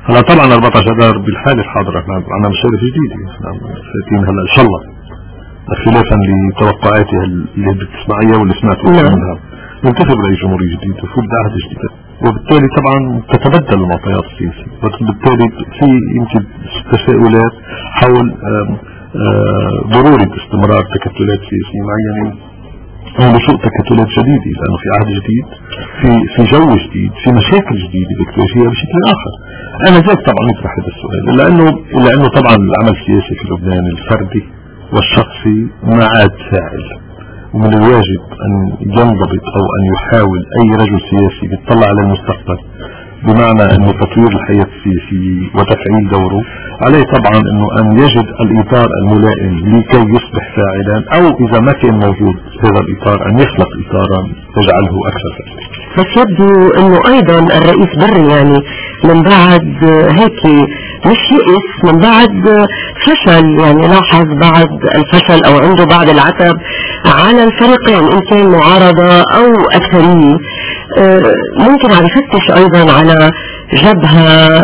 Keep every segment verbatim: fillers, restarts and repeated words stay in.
هلا طبعا أربعة عشر اذار بالحاله الحاضره احنا عندنا مشاريع جديده، احنا فاتين هلا ان شاء الله خلافا لتوقعاتي اللي بتسمعيها واللي سمعتها منها، ينتخب رئيس جمهوريه جديد ويفوت بعهد جديد، وبالتالي طبعا تتبدل المعطيات السياسيه، وبالتالي في يمكن تساؤلات حول ضروره استمرار تكتلات سياسيه معينه ونشوء تكتلات جديده، لانه في عهد جديد، في في جو جديد، في مشاكل جديده بتواجهها بشكل اخر. انا ذاك طبعا يطرح هذا السؤال، لانه لانه طبعا العمل السياسي في لبنان الفردي والشخصي ما عاد فاعل، ومن الواجب ان ينضبط او ان يحاول اي رجل سياسي يتطلع على المستقبل بمعنى انه تطوير الحياة السياسية وتفعيل دوره، عليه طبعا انه ان يجد الاطار الملائم لكي يصبح فاعلا، او اذا ما كان موجود هذا الاطار ان يخلق اطارا يجعله اكثر فعلا. بس يبدو انه ايضا الرئيس بري يعني من بعد هيك مش يئس، من بعد فشل، يعني لاحظ بعد الفشل او عنده بعد العتب على الفريقين ان كان معارضة او اكثرية، ممكن عم يفتش ايضا على جبهة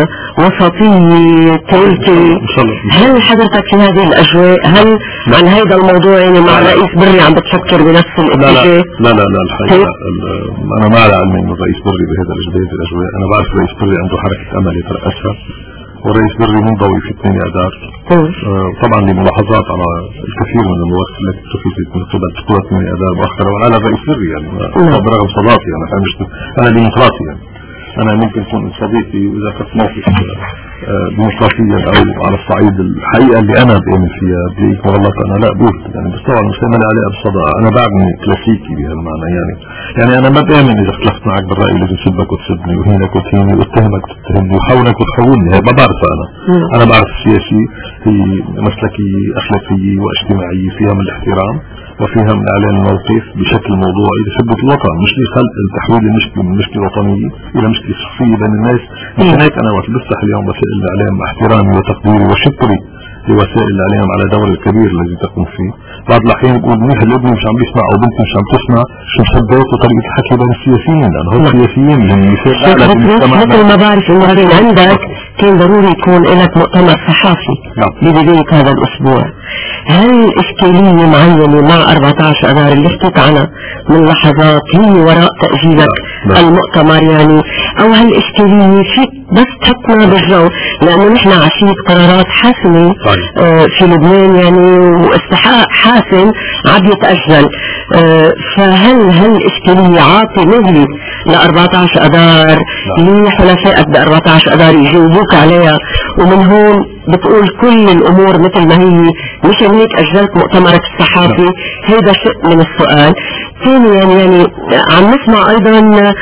وسطية ثالثة. هل حضرتك في هذه الاجواء، هل عن هذا الموضوع يعني مع الرئيس بري عم بتفكر بنفس الاتجاه؟ لا لا لا الحقيقة انا ما على علم انه الرئيس بري بهذا الاجواء، انا بعرف الرئيس بري عنده حركة امل يترأسها، والرئيس بري منضوي في اثنين اذار، طبعا لملاحظات على الكثير من المواقف التي اتخذت من قبل قوى اثنين اذار مؤخرا، وعلى الرئيس بري يعني برغم صداقتي انا مش انا ديمقراطي، يعني انا ممكن يكون صديقي واذا كنت موقف ديمقراطيا او على الصعيد الحقيقه اللي انا بامن فيها بيك والله انا لا بقول يعني، بس طبعا مش عامل عليها بالصداقه، انا بعدني كلاسيكي بهالمعنى، يعني يعني انا ما بامن اذا اختلفت معك بالراي لازم سبك وتسبني وهينك وتهيني واتهمك وتتهمني وحولك وتحولني، هي ما بعرفها انا. انا بعرف السياسي هي مسلكيه اخلاقيه واجتماعيه فيها من الاحترام وفيها من اعلان الموقف بشكل موضوعي لخدمة الوطن، مش لخلق التحويل المشكلة من مشكلة وطنية الى مشكلة شخصية بين الناس. مشان هيك انا وقت بفتح اليوم وسائل الاعلام مع احترامي وتقديري وشكري لوسائل الاعلام على دور الكبير الذي تقوم فيه، بعض الاحيان بقول منيح الابن مش عم بيسمع او بنتي مش عم تسمع شو مسبات وطريقة الحكي بين السياسيين، لانه هو السياسيين من مثال اعلى بالمجتمع. مثل ما بعرف انه كان عندك كان ضروري يكون لك مؤتمر صحافي ببداية هذا الاسبوع، هل اشكالية معينة مع أربعة عشر اذار اللي حكيت عنها من لحظات هي وراء تأجيلك المؤتمر يعني، او هل اشكالية فيك بس تحطنا بالجو، لانه نحن عشية قرارات حاسمة آه في لبنان يعني، واستحقاق حاسم عم يتأجل، آه فهل هل اشكالية عاطي مهلي ل أربعة عشر اذار لحلفائك ب أربعة عشر اذار يجاوبوك عليها، ومن هون بتقول كل الامور مثل ما هي، مشان هيك اجلت مؤتمرك الصحافي؟ هذا شيء من السؤال. ثانيا يعني, يعني عم نسمع ايضا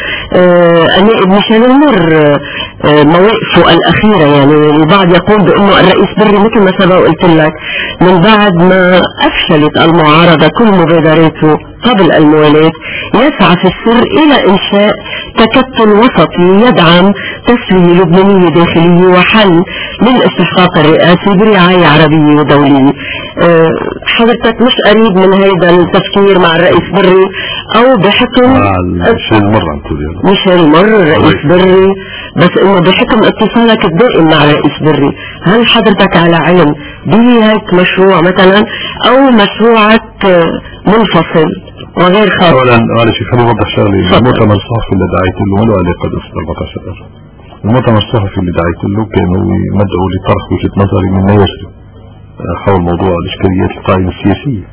النائب ميشيل المر آه مواقفه الاخيره، يعني البعض يقول بانه الرئيس بري مثل ما سبق وقلت لك من بعد ما افشلت المعارضه كل مبادراته قبل الموالاة يسعى في السر الى انشاء تكتل وسطي يدعم تسوية لبنانية داخلية وحل للاستحقاق الرئاسي برعاية عربية ودولية. أه حضرتك مش قريب من هذا التفكير مع الرئيس بري او بحكم ميشيل مر عم تقولي ميشيل مر الرئيس بري، بس انه بحكم اتصالك الدائم مع الرئيس بري هل حضرتك على علم بهيك مشروع مثلا او مشروعك منفصل وغير خاص؟ اولا معلش خليني اوضح شغله، المؤتمر الصحفي اللي دعيت له ما له علاقه بقصه أربعة عشر اذار، المؤتمر الصحفي اللي دعيت له كان هو مدعو لطرح وجهه نظري مما يجري حول موضوع الاشكاليات القائمه السياسيه.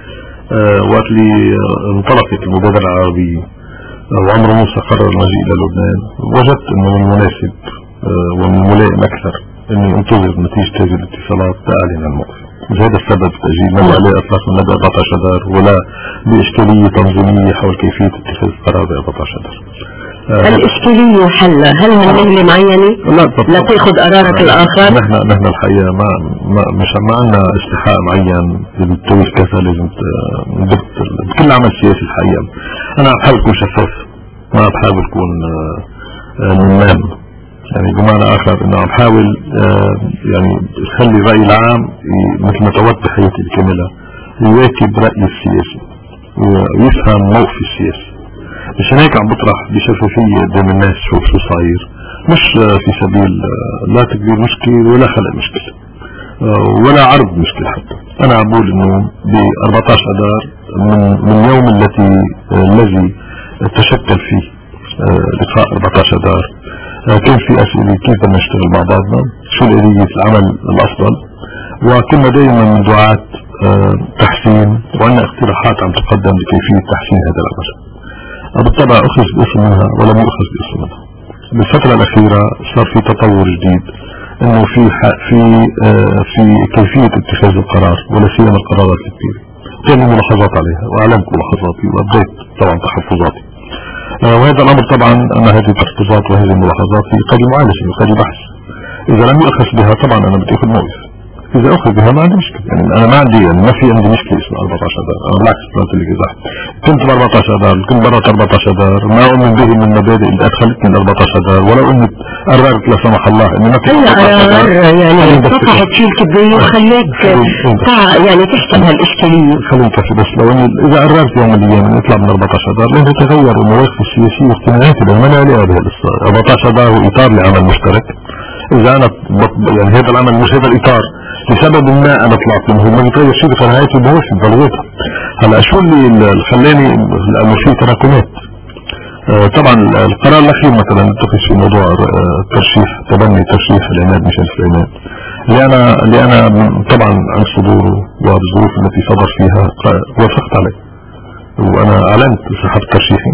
أه وقت اللي انطلقت المبادره العربيه وعمرو موسى قرر المجيء الى لبنان، وجدت انه من المناسب أه ومن الملائم اكثر اني انتظر نتيجه هذه الاتصالات لاعلن عن الموقف. لهذا السبب تأجيل ما له علاقة اطلاقا لا ب أربعة عشر اذار ولا باشكالية تنظيمية حول كيفية اتخاذ القرار ب أربعة عشر اذار. آه الاشكالية حلة هل من مهلة معينة لا, لا تاخذ قرارك آه الاخر؟ نحن نحن الحقيقة ما, ما مش ما عندنا استحقاق معين لازم تسوي كذا، لازم بكل عمل سياسي الحقيقة انا عم بحاول اكون شفاف، ما بحاول اكون نمام، يعني بمعنى اخر انه عم بحاول آه يعني خلي الرأي العام مثل ما تعودت بحياتي الكاملة يواكب رأيي السياسي ويفهم موقفي السياسي. مشان هيك عم بطرح بشفافية قدام الناس شوف شو صاير، مش في سبيل لا تكبير مشكلة ولا خلق مشكلة ولا عرض مشكلة حتى. أنا أقول إنه ب أربعة عشر أذار من من يوم التي الذي تشكل فيه لقاء أربعة عشر أذار كان في أسئلة كيف بدنا نشتغل مع بعضنا، شو الآلية العمل الأفضل، وكنا دائما من دعاة تحسين وعندنا اقتراحات عم تقدم لكيفية تحسين هذا العمل. بالطبع أخذ باسم منها ولم يؤخذ باسم منها. بالفترة الأخيرة صار في تطور جديد إنه في في آه في كيفية اتخاذ القرار ولا سيما القرارات الكبيرة. كان لي ملاحظات عليها وأعلمت ملاحظاتي وأبديت طبعا تحفظاتي. آه وهذا الأمر طبعا أن هذه التحفظات وهذه الملاحظات قد معالجة وقد بحث. إذا لم يؤخذ بها طبعا أنا بدي أخذ موقف. إذا أخذ بها ما عندي مشكلة، يعني أنا ما عندي يعني ما في عندي مشكلة اسمها أربعة عشر أذار. أنا بالعكس قلت لك إذا كنت ب أربعة عشر أذار كنت برا أربعة عشر أذار ما أؤمن به من المبادئ اللي أدخلتني ل أربعة عشر أذار ولا أمت قررت لا سمح الله إني ما كنت قرار يعني فتحت شيء الكبرية وخليك يعني تحسب هالإشكالية. خليني كفي بس لو إني إذا قررت يوم من الأيام إني أطلع من أربعة عشر أذار لأنه تغير المواقف السياسية واجتماعية ما لها علاقة بهذا الصار. أربعة عشر أذار هو إطار لعمل مشترك. إذا أنا يعني هذا العمل مش هذا الإطار لسبب ما أنا طلعت منه ما بيتغير شيء بقناعاتي بوش بضلوتها. هلا شو اللي خلاني لأنه في تراكمات. آه طبعا القرار الأخير مثلا اتخذ في موضوع آه ترشيح تبني ترشيح العماد ميشيل سليمان اللي أنا اللي أنا طبعا عن صدوره والظروف التي صدر فيها وافقت عليه وأنا أعلنت سحبت ترشيحي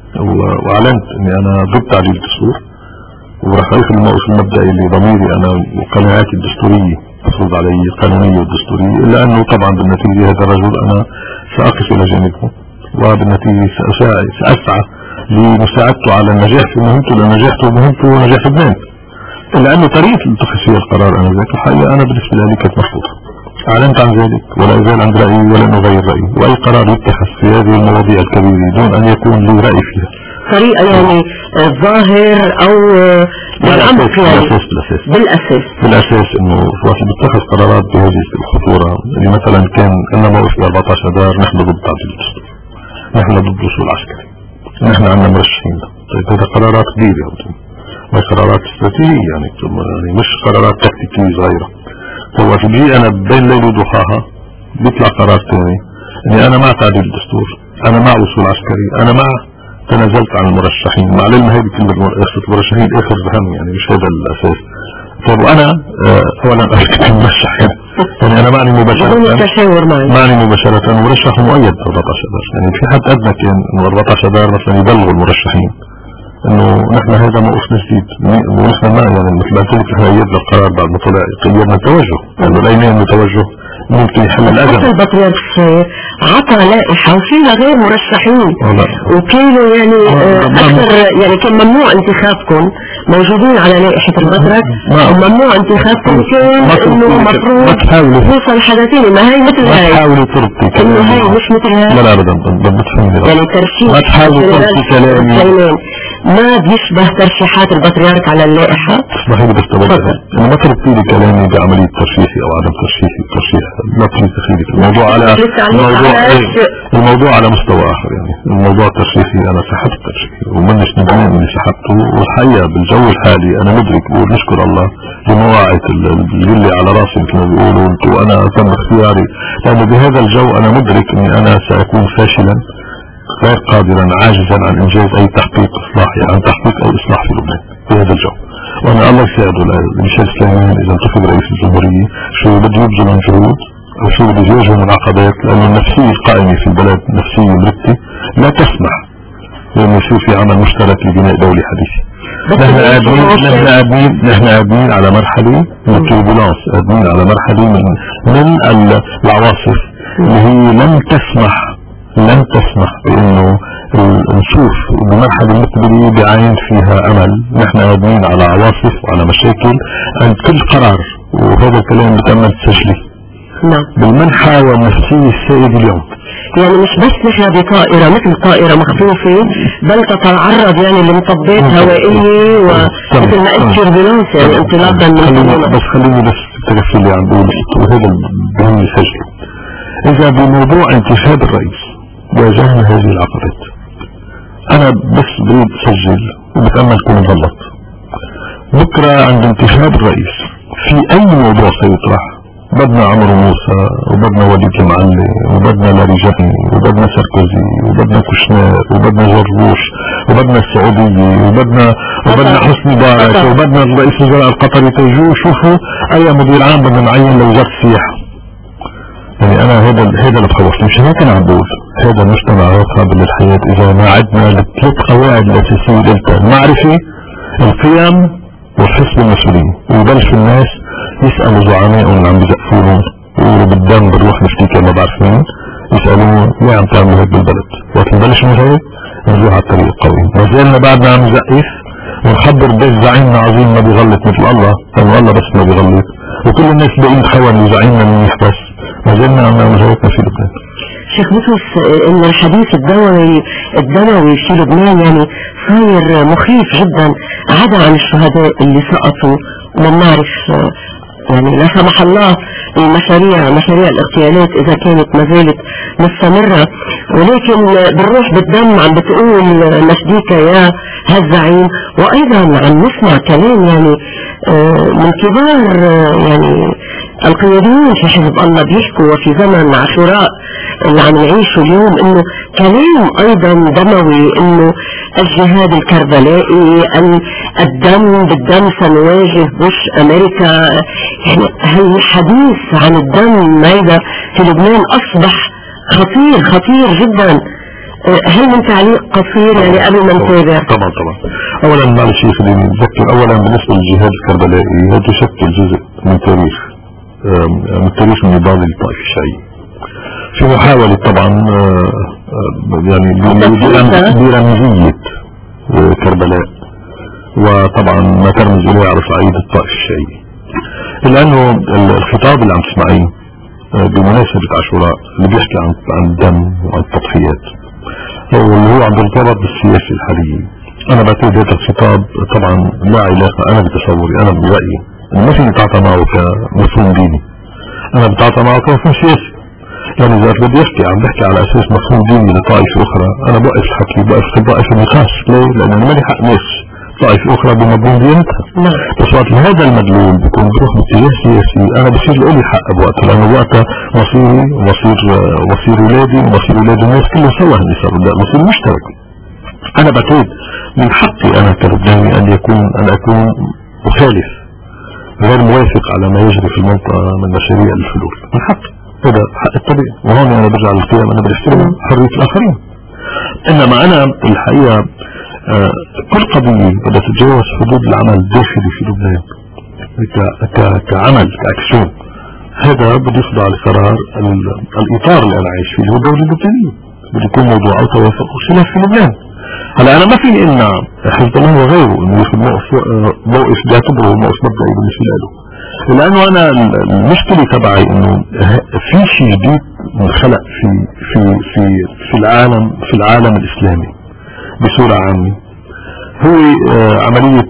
وأعلنت إني أنا ضد تعديل الدستور وراح أخذ الموقف المبدئي اللي ضميري أنا وقناعاتي الدستورية تفرض علي القانونية والدستورية، إلا أنه طبعا بالنتيجة هذا الرجل أنا سأقف إلى جانبه وبالنتيجة سأسعى لمساعدته على النجاح في مهمته لأن نجاحته مهمته ونجاح ابنان. إلا أنه طريقة الاتخاذ فيها القرار أنا ذاك الحقيقة أنا بالنسبة لي كانت مرفوضة. أعلنت عن ذلك ولا أزال عند رأيي ولن أغير رأيي، وأي قرار يتخذ في هذه المواضيع الكبيرة دون أن يكون لي رأي فيها. طريقة يعني ظاهر أو بالعمق يعني بالأساس بالأساس بالأساس إنه واحد بيتخذ قرارات بهذه الخطورة اللي مثلا كان لنا موقف ب أربعة عشر أذار نحن ضد تعديل الدستور، نحن ضد الوصول العسكري، نحن عندنا مرشحين. طيب هذا قرارات كبيرة ما قرارات استراتيجية يعني, يعني مش قرارات تكتيكية صغيرة. طيب وقت بيجي أنا بين ليل وضحاها بيطلع قرار ثاني إني أنا مع تعديل الدستور، أنا مع وصول عسكري، أنا مع تنازلت عن المرشحين مع العلم هذه كلمة المرشحين آخر ذهن يعني مش هذا الأساس. طيب وأنا أولا أشكت المرشح يعني أنا معني مباشرة معني مباشرة مرشح مؤيد أربعة عشر أذار يعني في حد أدنى كان إنه أربعة عشر أذار مثلا يبلغوا المرشحين إنه نحن هذا موقفنا جديد ونحن ما يعني مثل ما قلت احنا أيدنا القرار بعد ما طلع غيرنا التوجه لأنه الأيمان التوجه ممكن يحل الأزمة. حتى البطريرك عطى لائحة وفيها غير مرشحين وكانوا يعني أكثر يعني كان ممنوع انتخابكم موجودين على لائحة البطريرك وممنوع انتخابكم كان إنه مفروض يوصل حدثين ما هي مثل هاي ما تحاولي تربطي إنه هاي مش مثل هاي لا لا أبدا بتفهمني يعني ترشيح ما تحاولي تربطي كلامي ما بيشبه ترشيحات البطريرك على اللائحة. اسمحي لي بس تبقى أنا ما تربطي لي كلامي بعملية ترشيحي أو عدم ترشيحي الترشيح ما في تخيلي الموضوع على الموضوع الموضوع على مستوى آخر يعني الموضوع الترشيحي أنا سحبت ترشيحي ومنش ندمان إني سحبته والحقيقة بالجو الحالي أنا مدرك بقول نشكر الله لمواعيد اللي على راسي مثل ما بيقولوا انتوا وأنا تم اختياري لأنه بهذا الجو أنا مدرك إني أنا سأكون فاشلا غير قادرا عاجزا عن إنجاز أي تحقيق إصلاحي عن تحقيق أي إصلاح في لبنان في هذا الجو. وأنا الله يساعده ميشيل سليمان إذا انتخب رئيس الجمهورية شو بده يبذل من جهود أو شو بده يواجه من عقبات لأن النفسية القائمة في البلد نفسية مرتة لا تسمح لأنه يصير في عمل مشترك لبناء دولة حديثة. نحن قادمين نحن قادمين نحن قادمين على مرحلة من التوربولانس قادمين على مرحلة من من العواصف اللي هي لم تسمح لن تسمح بأنه نشوف بمرحلة المقبلية بعين فيها أمل. نحن قادمين على عواصف وعلى مشاكل عند كل قرار وهذا الكلام بتم تسجله نعم بالمنحى والنفسية السائد اليوم. يعني مش بس نحن بطائرة مثل طائرة مخفوفة بل تتعرض يعني لمطبات هوائية ومثل ما قلت توربولانس يعني انطلاقا من بس خليني بس تكفي اللي عم بقوله وهذا بهم يسجله. إذا بموضوع انتخاب الرئيس واجهنا هذه العقبات أنا بس بريد أسجل وبتأمل كون غلط بكرة عند انتخاب الرئيس في اي موضوع سيطرح بدنا عمرو موسى وبدنا وليد المعلي وبدنا لاريجاني وبدنا ساركوزي وبدنا كوشنير وبدنا جورج وبدنا السعودية وبدنا وبدنا حسني باش وبدنا رئيس الوزراء القطري تيجوا شوفوا اي مدير عام بدنا نعين لوزارة السياحة. يعني انا هذا هذا اللي بخوفني. مش هيك انا عم بقول هذا المجتمع قابل للحياة اذا ما عدنا الثلاث قواعد الاساسية دلتا: المعرفة، القيم، والحس بالمسؤولين. ويبلشوا الناس يسألوا زعمائهم اللي عم بيزقفوا لهم ويقولوا بالدم بنروح نفتيك ما بعرف مين، يسألوه ليه عم تعملوا هيك بالبلد؟ وقت نبلش من هيك نروح على الطريق القوي. ما زلنا بعدنا عم نزقف ونخبر بيت زعيمنا عظيم ما بيغلط مثل الله، لأنه الله بس ما بيغلط، وكل الناس باقيين تخون زعيمنا منيح بس. ما زلنا عم نعمل هيك في لبنان. شيخ بطرس، ان الحديث الدموي الدموي في لبنان يعني صاير مخيف جدا، عدا عن الشهداء اللي سقطوا. وما نعرف يعني لا سمح الله المشاريع مشاريع الاغتيالات اذا كانت ما زالت مستمرة، ولكن بالروح بالدم عم بتقول مجديك يا هالزعيم. وايضا عم نسمع كلام يعني من كبار يعني القياديين في حزب الله بيحكوا وفي زمن عاشوراء اللي عم نعيشه اليوم انه كلام ايضا دموي، انه الجهاد الكربلائي، ان الدم بالدم سنواجه بوش امريكا. يعني هالحديث عن الدم هيدا في لبنان اصبح خطير خطير جدا. هل من تعليق قصير يعني قبل ما نتابع؟ طبعا طبعا. اولا معلش خليني نذكر اولا بالنسبه للجهاد الكربلائي هذا يشكل جزء من تاريخ من تاريخ النضال للطائفه الشيعيه، في محاوله طبعا يعني برمزيه كربلاء، وطبعا ما ترمز اليه على صعيد الطائفه الشيعيه. لانه الخطاب اللي عم تسمعيه بمناسبه عاشوراء اللي بيحكي عن عن الدم وعن التضحيات واللي هو عم يرتبط بالسياسه الحاليه، انا بعتقد هذا الخطاب طبعا لا علاقه، انا بتصوري انا برايي انه ما فيني اتعاطى معه كمفهوم ديني، انا بتعاطى معه كمفهوم سياسي. يعني اذا بدي احكي عم بحكي على اساس مفهوم ديني لطائفه اخرى، انا بوقف الحكي بوقف بوقف النقاش. ليه؟ لان انا مالي حق ناس طائفه اخرى بمضمون دينتها. بس وقت هذا المدلول بيكون بروح باتجاه سياسي انا بصير لي حق بوقته، لانه وقتها مصيري ومصير مصير اولادي ومصير اولاد الناس كلهم سوا هن صاروا مصير مشترك. انا بعتقد من حقي انا كلبناني ان يكون ان اكون مخالف غير موافق على ما يجري في المنطقه من مشاريع الحلول، من حقي، هذا حق الطبيعي. وهون انا برجع للقيم، انا بحترم حريه الاخرين. انما انا الحقيقه آه كل قضيه بدها تتجاوز حدود العمل الداخلي في لبنان كعمل كاكسيون، هذا بده يخضع لقرار الاطار اللي انا عايش فيه، هو الدوله اللبنانيه، بده يكون موضوع او توافق او خلاف في لبنان. هلا انا ما فيني امنع حزب الله وغيره انه ياخذ موقف موقف بيعتبره موقف مبدئي بالنسبه له، لانه انا المشكله تبعي انه في شيء جديد انخلق في في في في العالم في العالم الاسلامي بصوره عامه، هو عمليه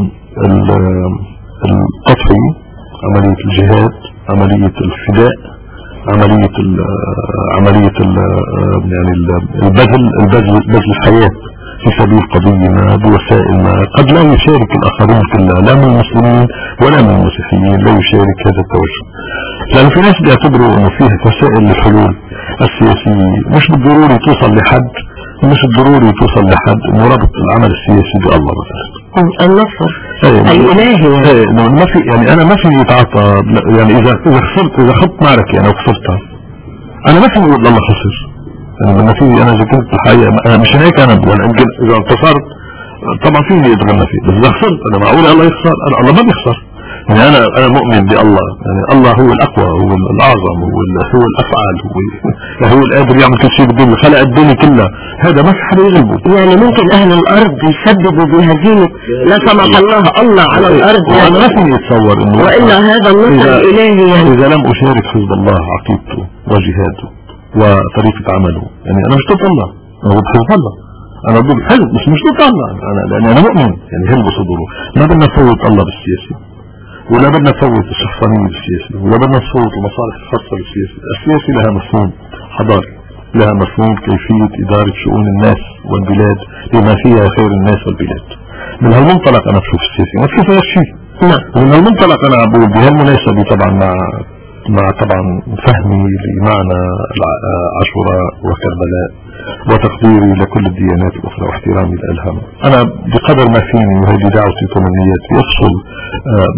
القطعي، عمليه الجهاد، عمليه الفداء، عمليه ال عمليه ال يعني البذل البذل بذل الحياه في سبيل قضية ما بوسائل ما قد لا يشارك الآخرين كلها، لا من المسلمين ولا من المسيحيين لا يشارك هذا التوجه. لأن في ناس بيعتبروا أنه فيها وسائل للحلول السياسية مش بالضروري توصل لحد مش بالضروري توصل لحد انه ربط العمل السياسي بالله مثلا. النصر الإلهي ايه ما في يعني أنا ما في يتعاطى يعني إذا إذا خسرت إذا خدت معركة أنا وخسرتها أنا ما في أقول الله خسر. يعني لما فيني انا اذا كنت الحقيقه مش هيك انا ولا يمكن اذا انتصرت طبعا فيني يتغنى فيه، بس اذا خسرت انا معقول الله يخسر؟ انا الله ما بيخسر. يعني انا انا مؤمن بالله، يعني الله هو الاقوى، هو الاعظم، هو هو الافعال، هو هو القادر يعمل كل شيء بالدنيا، خلق الدنيا كلها، هذا ما في حدا يغلبه. يعني ممكن اهل الارض يسببوا بهزيمه لا سمح الله الله على الارض، يعني ما فيني اتصور انه والا هذا النصر الالهي. يعني اذا لم اشارك حزب الله عقيدته وجهاده وطريقة عمله، يعني انا مش ضد الله، انا ضد حزب الله، انا ضد حزب مش مش ضد الله، انا لان انا مؤمن يعني هل بصدره ما بدنا نفوت الله بالسياسة ولا بدنا نفوت الشخصانية بالسياسة ولا بدنا نفوت المصالح الخاصة بالسياسة. السياسة لها مفهوم حضاري، لها مفهوم كيفية إدارة شؤون الناس والبلاد بما فيها خير الناس والبلاد، من هالمنطلق انا بشوف السياسي ما في غير شيء. ومن هالمنطلق انا بقول بهالمناسبة طبعا مع مع طبعا فهمي لمعنى عاشوراء وكربلاء وتقديري لكل الديانات الاخرى واحترامي لها، انا بقدر ما فيني وهذه دعوتي وتمنياتي افصل آآ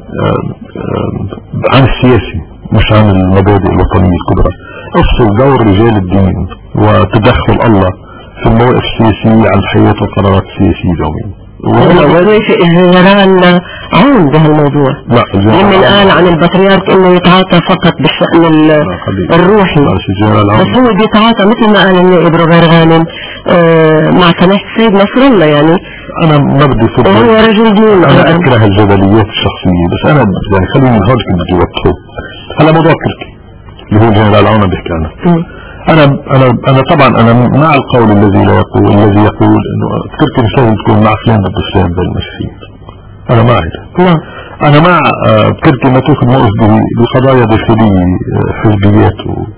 آآ عن السياسي مش عن المبادئ الوطنية الكبرى، افصل دور رجال الدين وتدخل الله في المواقف السياسية عن الحياة والقرارات السياسية اليومية. وهنا ويوافق الجنرال عون بهالموضوع لمن قال عن البطريرك انه يتعاطى فقط بالشأن الروحي، بس هو بيتعاطى مثل ما قال النائب روبير غانم آه مع سماحة السيد نصر الله. يعني انا ما بدي فضل وهو رجل دين، انا اكره الجدليات الشخصية، بس انا يعني خليني من هون بدي اوضحه. هلا موضوع تركي اللي هو الجنرال عون بيحكي عنه، انا انا انا طبعا انا مع القول الذي لا يقول الذي يقول انه تركيا مساوي تكون مع فلان ضد فلان بين المسيحيين. انا مع هذا. انا مع تركيا ما تاخذ موقف بقضايا داخليه حزبيات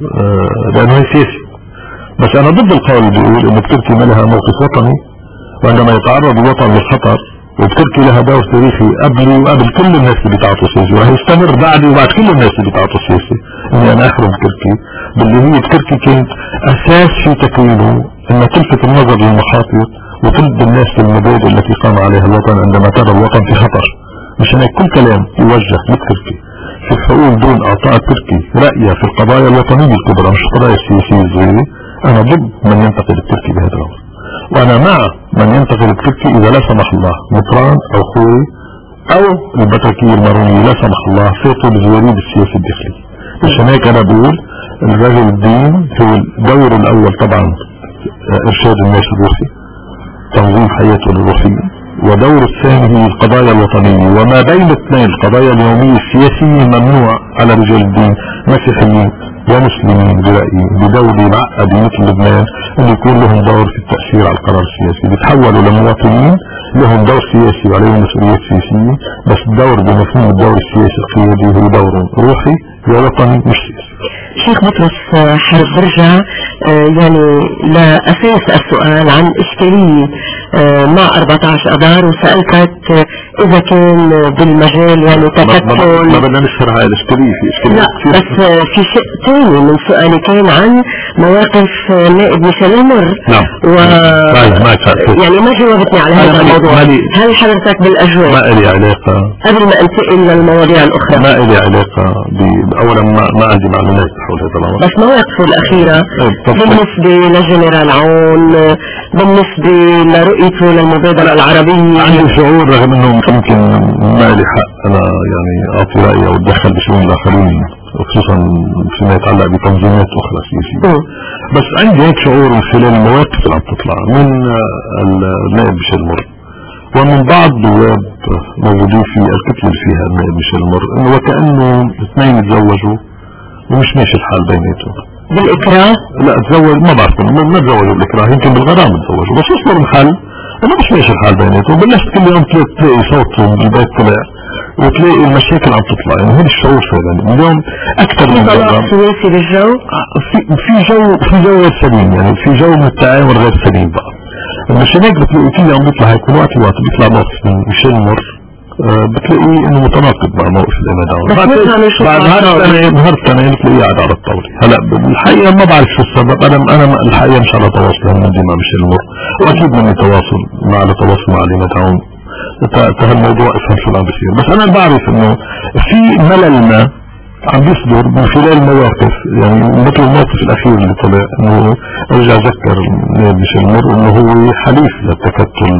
لانه هي سياسي، بس انا ضد القول اللي بيقول انه تركيا ما لها موقف وطني، وعندما يتعرض الوطن للخطر وبتركي لها دور تاريخي قبلي وقبل كل الناس اللي بيتعاطوا سياسي، وراح يستمر بعدي وبعد كل الناس اللي بيتعاطوا سياسي اني انا احرم تركي باللي هي تركي كانت اساس في تكوينه انها تلفت النظر للمخاطر وتلد الناس للمبادئ التي قام عليها الوطن عندما ترى الوطن في خطر. مشان هيك كل كلام يوجه لتركي في حقوق دون اعطاء تركي رأيه في القضايا الوطنية الكبرى مش القضايا السياسية الصغيرة، انا ضد من ينتقد التركي بهذا الامر، وانا مع من ينتقل التركي اذا لا سمح الله مطران او خوي او البتركية المارونية لا سمح الله فاتوا بزواريب السياسي الداخلي. عشان هيك انا بقول الرجل الدين هو الدور الاول طبعا ارشاد الناس الروحي تنظيم حياته الروحية، ودور الثاني هي القضايا الوطنية، وما بين الاثنين القضايا اليومية السياسية ممنوع على رجال الدين مسيحيين ومسلمين برأيي بدولة معقدة مثل لبنان أن يكون لهم دور في التأثير على القرار السياسي، بيتحولوا لمواطنين لهم دور سياسي وعليهم مسؤوليات سياسية، بس الدور بمفهوم الدور السياسي القيادي هو دور روحي ووطني مش سياسي. شيخ بطرس حابب برجع يعني لأساس السؤال عن إشكالية مع أربعة عشر أذار، وسألتك إذا كان بالمجال يعني تكتل ما بدنا نشهر هاي الإشكالية، في إشكالية لا بس في شيء ثاني من سؤالي كان عن مواقف نائب ميشيل المر. نعم و... يعني ما جاوبتني على هذا الموضوع. هل حضرتك بالأجواء ما إلي علاقة قبل ما أنتقل للمواضيع الأخرى؟ ما إلي علاقة ب... أولا ما, ما عندي معلومات حول هذا الأمر، بس مواقفه الأخيرة بالنسبة لجنرال عون، بالنسبة لرؤيته للمبادرة العربية. عندي شعور رغم أنه يمكن ما لي حق أنا يعني أعطي رأيي أو أتدخل بشؤون الآخرين خصوصا فيما يتعلق بتنظيمات أخرى سياسية، بس عندي هيك شعور من خلال المواقف اللي عم تطلع من النائب ميشيل المر ومن بعض نواب موجودين في الكتلة اللي فيها النائب ميشيل المر انه وكأنه اثنين يتزوجوا ومش ماشي الحال بيناتهم بالإكراه. لا تزوج ما بعرف ما تزوجوا بالإكراه، يمكن بالغرام تزوجوا، بس وصلوا لمحل انه مش ماشي الحال بيناتهم، بلشت كل يوم تلاقي صوتهم بالبيت طلع وتلاقي المشاكل عم تطلع. يعني هذا الشعور فعلا اليوم اكثر من مرة سياسي بالجو، في في جو في جو غير سليم، يعني في جو من التعاون غير سليم بقى. مش هيك بتلاقي كل يوم بيطلع هيك من وقت لوقت بيطلع موقف من ميشيل المر أه بتلاقيه انه متناقض مع موقف الامادان، بعد نهار السنة نهار السنة بتلاقيه قاعد على الطاولة. هلا بالحقيقة ما بعرف شو السبب، انا انا الحقيقة مش على تواصل هالمدة مع ميشيل المر، واكيد مني تواصل مع على تواصل مع الامادان هالموضوع افهم شو عم بيصير، بس انا بعرف انه في ملل ما عم بيصدر من خلال مواقف، يعني مثل الموقف الاخير اللي طلع انه ارجع اذكر ميشيل المر انه هو حليف للتكتل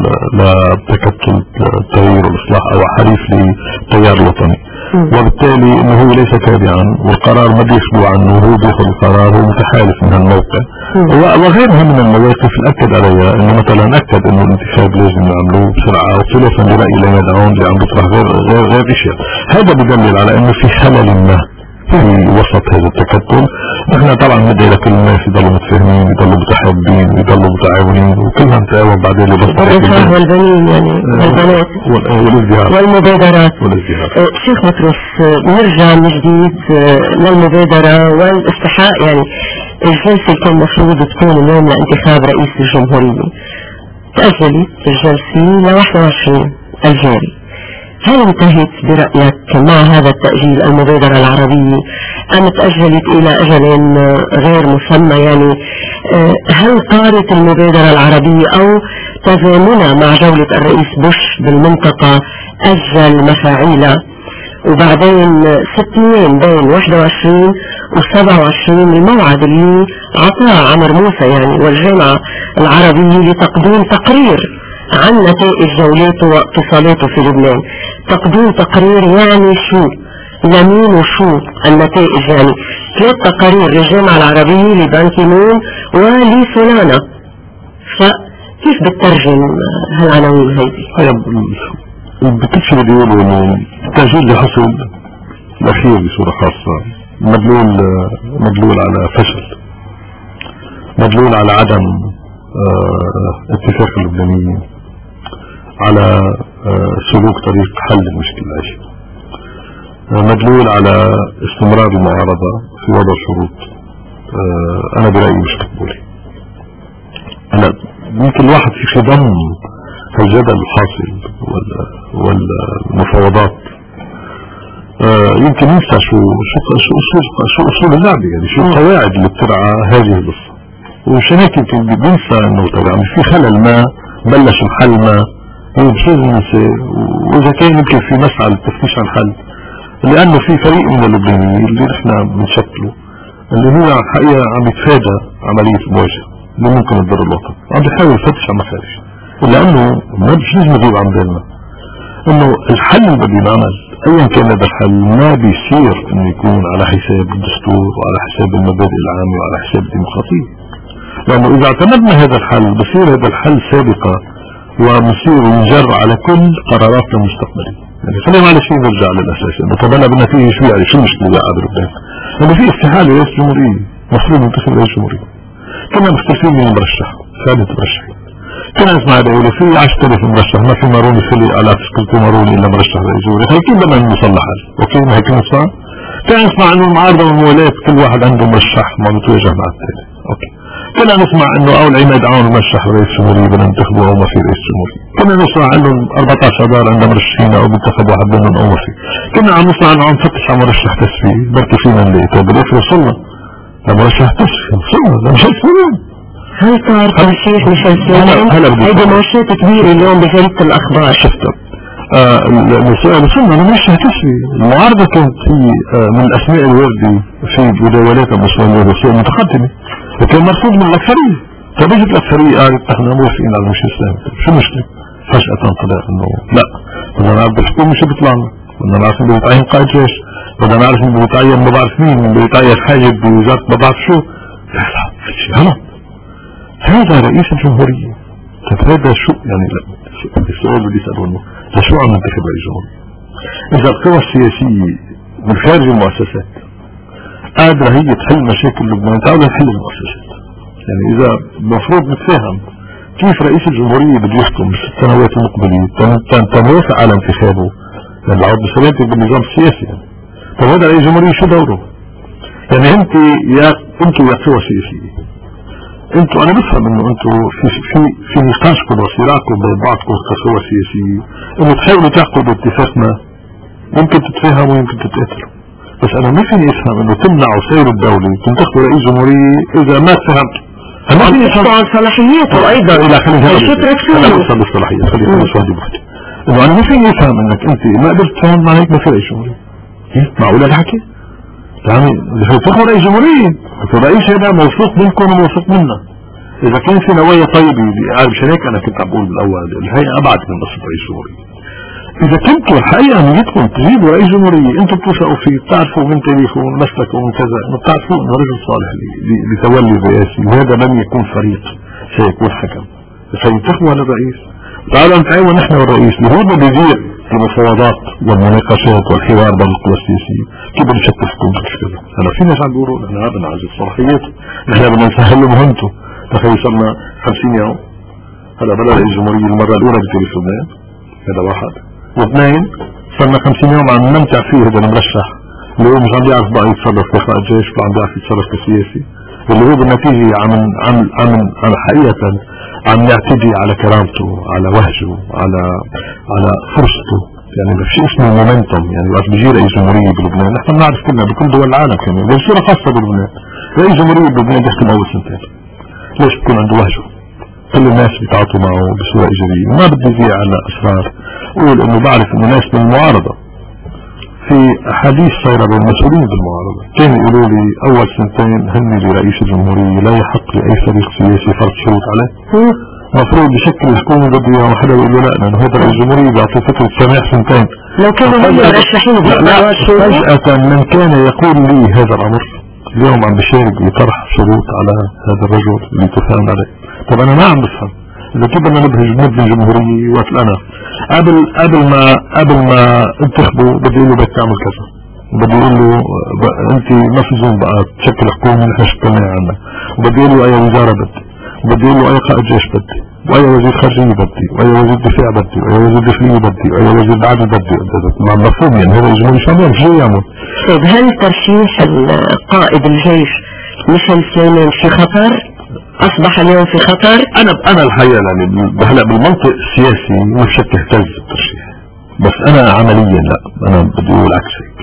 لتكتل التغيير والاصلاح او حليف للتيار الوطني، وبالتالي انه هو ليس تابعا والقرار ما بيخلو عنه، هو بياخذ القرار، هو متحالف من هالموقع وغيرها من المواقف اللي اكد عليها انه مثلا اكد انه الانتخاب لازم نعمله بسرعه وخلافا برايي لا يدعون اللي عم بيطرح غير غير غير اشياء. هذا بدلل على انه في خلل ما في وسط هذا التكتل. احنا طبعا ندعي لكل الناس يضلوا متفاهمين يضلوا متحابين يضلوا متعاونين وكلنا نتعاون بعدين لبس والبنين يعني والبنات والازدهار والمبادرات. والازدهار شيخ بطرس نرجع من جديد للمبادرة والاستحقاق. يعني الجلسة كان مفروض تكون اليوم لانتخاب رئيس الجمهورية، تأجلت الجلسة ل واحد وعشرين الجاري. هل انتهت برأيك مع هذا التأجيل المبادرة العربية أم تأجلت إلى أجل غير مسمى؟ يعني هل طارت المبادرة العربية أو تزامنا مع جولة الرئيس بوش بالمنطقة أجل مفاعيلها وبعدين ستين بين واحد وعشرين وسبعة وعشرين الموعد اللي عطاه عمر موسى يعني والجامعة العربية لتقديم تقرير عن نتائج جولاته واتصالاته في لبنان؟ تقديم تقرير يعني شو؟ لمين وشو النتائج؟ يعني ثلاث تقارير للجامعة العربية لبانكي مون ولسولانا، فكيف بتترجم هالعناوين هيدي؟ هيا بكل شيء بدي يقولوا انه التأجيل اللي حصل الاخير بصورة خاصة مدلول مدلول على فشل، مدلول على عدم اه اتفاق اللبنانيين على اه سلوك طريق حل المشكلة العيشية، اه مدلول على استمرار المعارضة في وضع شروط اه انا برأيي مش مقبولة. انا يمكن الواحد في خضم الجدل الحاصل والمفاوضات اه يمكن ينسى شو شو شو اصول شو اصول اللعبة، يعني شو القواعد اللي بترعى هذه القصة، ومشان هيك يمكن بينسى انه يعني في خلل ما بلش الحل ما مش لازم ننسى، واذا كان يمكن في مسعى للتفتيش عن الحل، لانه في فريق من اللبنانيين اللي نحن بنشكله اللي هو الحقيقة عم يتفادى عملية المواجهة اللي ممكن تضر الوطن، عم بيحاول يفتش على مخارج، ولانه ما مش لازم نغيب عن بالنا انه الحل اللي بده ينعمل ايا كان هذا الحل ما بيصير انه يكون على حساب الدستور وعلى حساب المبادئ العامة وعلى حساب الديمقراطية، لانه اذا اعتمدنا هذا الحل بصير هذا الحل سابقة ومصير ينجر على كل قراراتنا المستقبلية. يعني خلينا على شيء نرجع للاساس انه طب انا بدنا فيه شو يعني شو المشكلة اللي قاعد بلبنان؟ انه في استحالة رئيس جمهورية مفروض ينتخب رئيس جمهورية، كنا مختلفين من المرشح ثابت مرشحين، كنا نسمع بيقولوا في عشرة آلاف مرشح ما في ماروني خلي على فكرة ماروني الا مرشح رئيس جمهورية، هي كيف بدنا نصلح هذا؟ اوكي ما هيك نسمع؟ كنا نسمع انه المعارضة والموالات كل واحد عنده مرشح ما بتواجه مع الثاني، اوكي كنا نسمع انه اول عماد عون مرشح رئيس جمهورية بدنا ننتخبه او ما في رئيس جمهورية، كنا نسمع انه أربعة عشر اذار عندنا مرشحين او بنتخب واحد منهم او ما في، كنا عم نسمع انه عم نفتش على مرشح تسوي بركي فينا نلاقيه، بالاخر وصلنا لمرشح تسوي، وصلنا لمشهد فلان. هل صار ترشيح ميشيل سليمان؟ هيدي منشطات كبيرة اليوم بجريدة الأخبار. شفتها. السؤال وصلنا لمرشح تسوي، المعارضة كانت في آه من الأسماء الواردة في مداولات المسؤولية الرئيسية المتقدمة، وكان مرفوض من الأكثرية، فبيجت الأكثرية قالت نحن موافقين على ميشيل سليمان، شو المشكلة؟ فجأة طلع إنه لا، بدنا نعرف الحكومة مش بتطلعنا، بدنا نعرف مين بده يتعين قائد جيش، بدنا نعرف مين بده يتعين ما بعرف مين، مين بده يتعين حاجب بوزارة ما بعرف شو، لا لا في شيء غلط. هذا رئيس الجمهورية، طب هذا شو يعني؟ لا السؤال اللي يسألونه لشو عم ننتخب رئيس الجمهورية؟ إذا القوى السياسية من خارج المؤسسات قادرة هي تحل مشاكل لبنان، تعالوا نحل المؤسسات. يعني إذا المفروض نتفاهم كيف رئيس الجمهورية بده يحكم بالست سنوات المقبلين تنوافق على انتخابه، يعني العرض بسلامته بالنظام السياسي يعني. طب هذا رئيس الجمهورية شو دوره؟ يعني انت يا انتوا يا قوى سياسية، انتوا انا بفهم انه انتوا في في في نقاشكم وصراعكم بين بعضكم كقوى سياسية انه تحاولوا تعقدوا اتفاق ما يمكن تتفاهموا ويمكن تتقاتلوا، بس انا ما فيني افهم انه تمنعوا سير الدولة تنتخبوا رئيس جمهورية اذا ما تفهمتوا. ما فيني افهم عن صلاحياته ايضا. لا خلينا خلينا نوصل للصلاحيات، خلينا نوصل بوحدة. انه انا ما فيني افهم انك انت ما قدرت تفهم معنى هيك ما في رئيس جمهورية. معقول الحكي؟ يعني تاخذ رئيس جمهورية، الرئيس هذا موثوق منكم وموثوق منا. اذا كان في نوايا طيبة مشان هيك انا كنت عم بقول بالاول الهيئة ابعد من قصة رئيس جمهورية. اذا كنتوا الحقيقة نيتكم تجيبوا رئيس جمهورية انتم بتوثقوا فيه، بتعرفوا من تاريخه ومن مسلكه ومن كذا، بتعرفوا انه رجل صالح لتولي الرئاسي، وهذا لن يكون فريق سيكون حكم، سينتخبوا على الرئيس. تعالوا نتعاون نحن والرئيس اللي هو بده يدير المفاوضات والمناقشات والحوار بين القوى السياسية، كيف بنشتتكم كيف كذا. هلا في ناس عم بيقولوا نحن بنعزز صلاحياته، نحن بدنا نسهل له مهمته، تخيل صرنا خمسين يوم، هلا بلا رئيس جمهورية المرة الأولى بتاريخ لبنان، هذا واحد، واثنين صرنا خمسين يوم عم نمتع فيه هذا المرشح اللي هو مش عم بيعرف بقى يتصرف كقائد جيش ولا عم بيعرف يتصرف كسياسي، واللي هو بالنتيجة عم عم عم عم حقيقة عم يعتدي على كرامته، على وهجه، على على فرصته. يعني ما فيش اسمه مومنتوم. يعني وقت بيجي رئيس جمهورية بلبنان، نحن بنعرف كلنا بكل دول العالم كمان بصورة خاصة بلبنان، رئيس جمهورية بلبنان بيحكم أول سنتين. ليش؟ بيكون عنده وهجه، كل الناس بيتعاطوا معه بصورة إيجابية. ما بدي أذيع على أسرار، أقول إنه بعرف إنه ناس من المعارضة في أحاديث صايرة بالمسؤولين بالمعارضة كانوا يقولوا لي أول سنتين هني لرئيس الجمهورية لا يحق لأي فريق سياسي فرض شروط عليه. مفروض بشكل الحكومة بده إياه، وحدا بيقول له لا، لأنه هذا رئيس الجمهورية بيعطيه فكرة سماح سنتين. لو كانوا هم مرشحين فجأة من كان يقول لي هذا الأمر اليوم عم بشارك بطرح شروط على هذا الرجل اللي تفهم عليه. طب أنا ما عم بفهم إذا كيف بدنا نبهج نبني جمهورية وقت أنا قبل قبل ما قبل ما انتخبه بدي أقول له بدك تعمل كذا، بدي أقول له أنت ما في زون بقى تشكل حكومة نحن شكلناها عنا، وبدي أقول له أي وزارة بدي، وبدي أقول له أي قائد جيش بدي، وأي وزير خارجية بدي، وأي وزير دفاع بدي، وأي وزير داخلية بدي، وأي وزير عدل بدي. مع مفهوم يعني هذا الجمهوري شو عم شو يعمل؟ طيب هل ترشيح قائد الجيش ميشيل سليمان في خطر؟ أصبح اليوم في خطر؟ أنا أنا الحقيقة يعني هلا بالمنطق السياسي مش شك اهتز بالترشيح، بس أنا عمليا لا، أنا بدي أقول عكس هيك.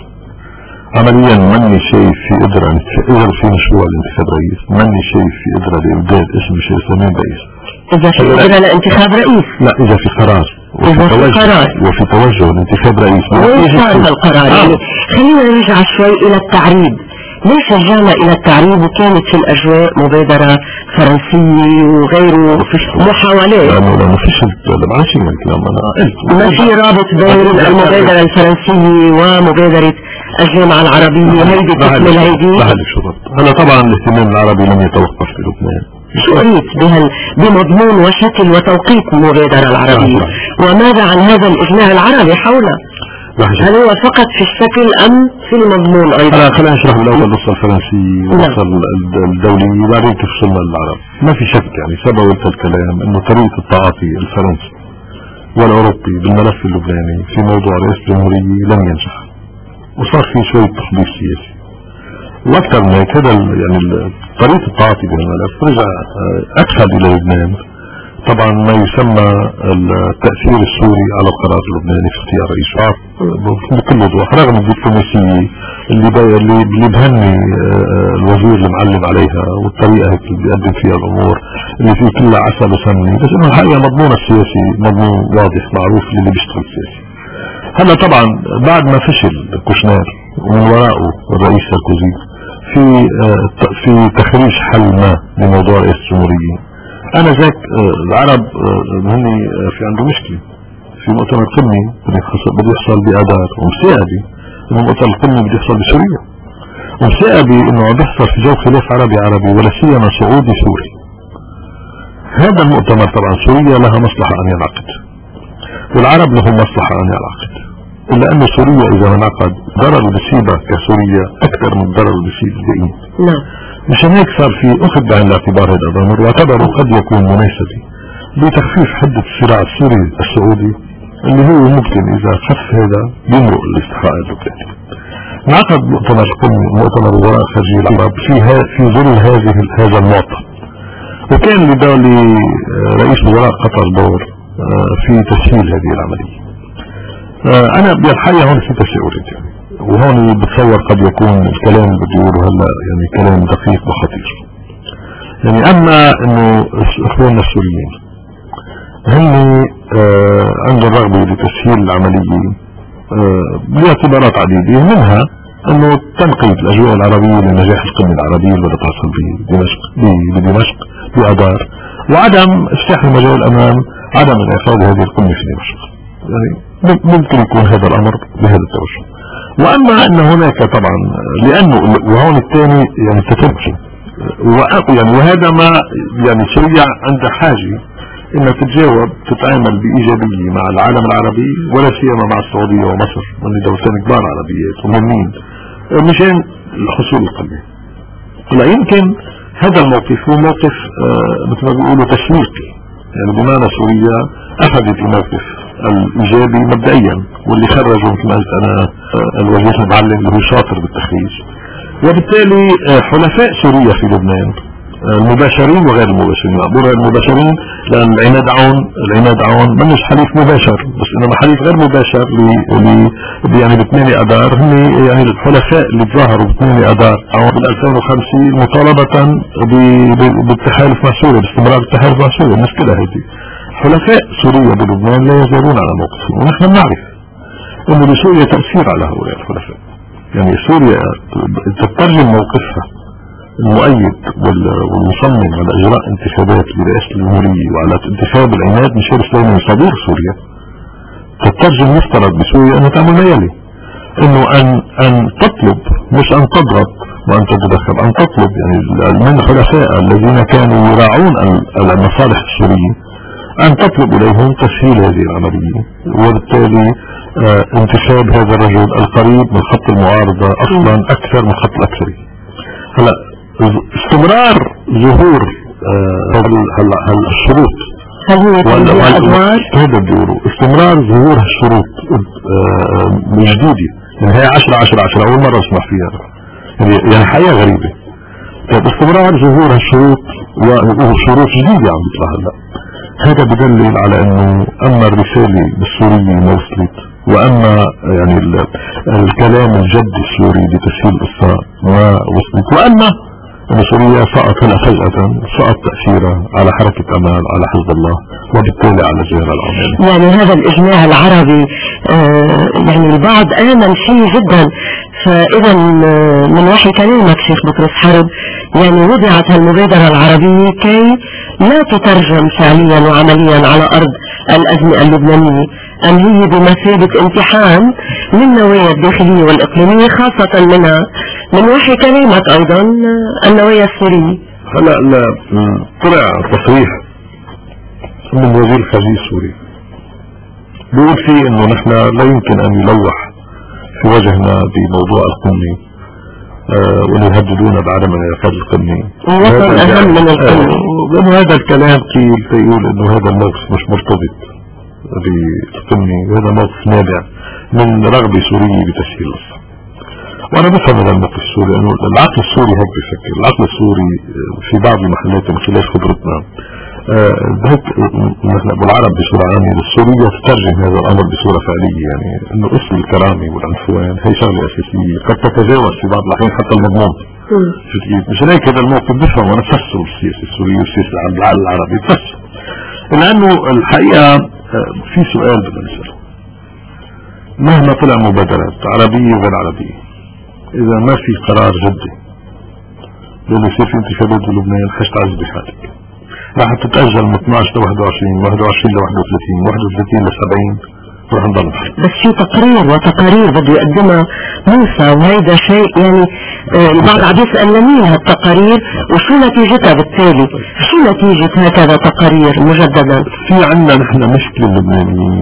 عمليا ماني شايف في قدرة إذا في مشروع لانتخاب رئيس، ماني شايف في قدرة لإمداد اسم ميشيل سليمان رئيس. إذا في قدرة لانتخاب رئيس؟ لا، إذا في قرار وفي توجه وفي توجه لانتخاب رئيس. وين صار هالقرار؟ آه. يعني خلينا نرجع شوي إلى التعريب. ليش رجعنا إلى التعريب وكانت في الأجواء مبادرة فرنسية وغيره محاولات؟ لأنه لأنه فيش معلش من الكلام أنا قلت ما في رابط بين المبادرة الفرنسية ومبادرة الجامعة العربية هيدي تكمل هيدي؟ هلا طبعا الاهتمام العربي لم يتوقف في لبنان. شو قريت بمضمون وشكل وتوقيت المبادرة العربية؟ وماذا عن هذا الإجماع العربي حوله؟ هل هو فقط في الشكل أم في المضمون أيضا؟ أنا خلينا نشرح الأول النص الفرنسي والنص الدولي وبعدين تفصلنا للعرب. ما في شك يعني سبب الكلام إنه طريقة التعاطي الفرنسي والأوروبي بالملف اللبناني في موضوع رئيس الجمهورية لم ينجح، وصار في شوية تخبيص سياسي. واكثر من هيك هذا يعني طريقة التعاطي بالملف رجع أدخل إلى لبنان طبعا ما يسمى التأثير السوري على القرار اللبناني في اختيار رئيس عام بكل وضوح، رغم الدبلوماسية اللي اللي بهني الوزير المعلم عليها والطريقة هيك اللي بيقدم فيها الأمور اللي فيه كلها عسل وسمني، بس إنه الحقيقة مضمون السياسي مضمون واضح معروف للي بيشتغل سياسي. هلا طبعا بعد ما فشل كوشنير ومن وراءه الرئيس ساركوزي في في تخريج حل ما لموضوع رئيس الجمهورية، انا ذاك العرب هن في عنده مشكلة في مؤتمر قمي بده يحصل بآذار، ومساعدي انه مؤتمر القمي بده يحصل بسوريا، ومساعدي انه عم يحصل في جو خلاف عربي عربي ولا سيما سعودي سوري. هذا المؤتمر طبعا سوريا لها مصلحة ان ينعقد والعرب لهم مصلحة ان ينعقد، الا انه سوريا اذا انعقد ضرر بصيبة كسوريا اكثر من ضرر بصيب الباقيين. نعم. مشان هيك صار في اخذ بعين الاعتبار هذا الامر، واعتبره قد يكون مناسبا بتخفيف حدة الصراع السوري السعودي اللي هو ممكن اذا خف هذا يمرق الاستحقاق اللبناني. انعقد مؤتمر القمة مؤتمر وزراء خارجية العرب في في ظل هذه هذا المعطى، وكان لدولة رئيس وزراء قطر دور في تسهيل هذه العملية. انا بالحقيقة هون في تساؤلات يعني، وهون بتصور قد يكون الكلام اللي بدي اقوله هلا يعني كلام دقيق وخطير. يعني اما انه اخواننا السوريين هن آه عندهم رغبة لتسهيل العملية آه باعتبارات عديدة، منها انه تنقية الاجواء العربية لنجاح القمة العربية اللي بتحصل بدمشق بدمشق بآذار، وعدم افتتاح المجال امام عدم انعقاد هذه القمة في دمشق. يعني ممكن يكون هذا الامر بهذا التوجه. واما ان هناك طبعا لانه وهون الثاني يعني تتركي يعني وهذا ما يعني سوريا عندها حاجة انها تتجاوب تتعامل بايجابية مع العالم العربي ولا سيما مع السعودية ومصر من دولتين كبار عربيات ومهمين مشان الحصول القمة. لا يمكن هذا الموقف هو موقف آه مثل ما بيقولوا تسويقي، يعني بمعنى سوريا اخذت الموقف الايجابي مبدئيا، واللي خرجوا مثل ما قلت انا الوزير المعلم اللي هو شاطر بالتخريج وبالتالي حلفاء سوريا في لبنان المباشرين وغير المباشرين، عبور المباشرين لأن العناد عون العناد عون منش حليف مباشر، بس إنما حليف غير مباشر ل يعني بثمانية أذار هم يعني الحلفاء اللي تظاهروا بثمانية أذار عون بال ألفين وخمسة مطالبة بالتحالف مع سوريا، باستمرار التحالف مع سوريا. المشكلة هذه حلفاء سوريا بلبنان لا يزالون على موقفهم، ونحن نعرف إنه لسوريا تأثير على هؤلاء الحلفاء. يعني سوريا تترجم موقفها المؤيد والمصمم على اجراء انتخابات برئاسة الجمهورية وعلى انتخاب العناد من شرف سليمان صديق سوريا، تترجم يفترض بسوريا انه تعمل ما يلي، انه ان ان تطلب مش ان تضغط وان تتدخل، ان تطلب يعني من الحلفاء الذين كانوا يراعون المصالح السورية ان تطلب اليهم تسهيل هذه العملية، وبالتالي اه انتخاب هذا الرجل القريب من خط المعارضة اصلا اكثر من خط الاكثرية. هلا استمرار ظهور هلا الشروط هذا بيقولوا استمرار ظهور الشروط جديدة، يعني هي عشرة عشرة عشرة اول مرة اسمع فيها، يعني حقيقة غريبة. طيب استمرار ظهور الشروط وشروط جديدة عم بيطلع هلا، هذا بدلل على انه اما الرسالة السورية ما وصلت، واما يعني الكلام الجد السوري بتسهيل القصة ما وصلت، واما ان سوريا سقط هلا فجأة سقط تأثيرها على حركة امال على حزب الله وبالتالي على الجيش العمالي. يعني هذا الاجماع العربي آه يعني البعض امن فيه جدا، فاذا من وحي كلامك شيخ بطرس حرب يعني وضعت المبادرة العربية كي لا تترجم فعليا وعمليا على ارض الازمة اللبنانية، ام هي بمثابة امتحان للنوايا الداخلية والاقليمية خاصة منها من وحي كلامك ايضا النوايا السورية؟ هلا طلع تصريح من وزير الخارجية السوري بيقول فيه انه نحن لا يمكن ان يلوح في وجهنا بموضوع القمة آه وانه يهددونا بعدم انعقاد القمة، الوطن اهم من القمة، لانه هذا الكلام قيل فيقول انه هذا الموقف مش مرتبط بالقمة، وهذا موقف نابع من رغبة سورية بتسهيل الصف. وانا بفهم هذا الموقف السوري، انه العقل السوري هيك بيفكر، العقل السوري في بعض المحلات من خلال خبرتنا هيك نحن بالعرب بصورة عامة السورية تترجم هذا الامر بصورة فعلية، يعني انه اسم الكرامة والعنفوان هي شغلة اساسية قد تتجاوز في بعض الاحيان حتى المضمون. مش هيك هذا الموقف بفهم وانا بفسره السياسة السورية والسياسة العربي بفسره، لانه الحقيقة في سؤال بدنا نسأله، مهما طلع مبادرات عربية وغير عربية اذا ما في قرار جدي لانه يصير في انتخابات بلبنان حتعز بحالك، راح تتأجل من اثناشر ل واحد وعشرين واحد وعشرين ل واحد وثلاثين واحد وثلاثين ل سبعين ورح نضل بحال. بس في تقرير وتقارير بده يقدمها موسى، وهيدا شيء يعني آه البعض عم يسأل لمين هالتقارير وشو نتيجتها بالتالي؟ شو نتيجة هكذا تقارير مجددا؟ في عنا نحن مشكلة اللبنانيين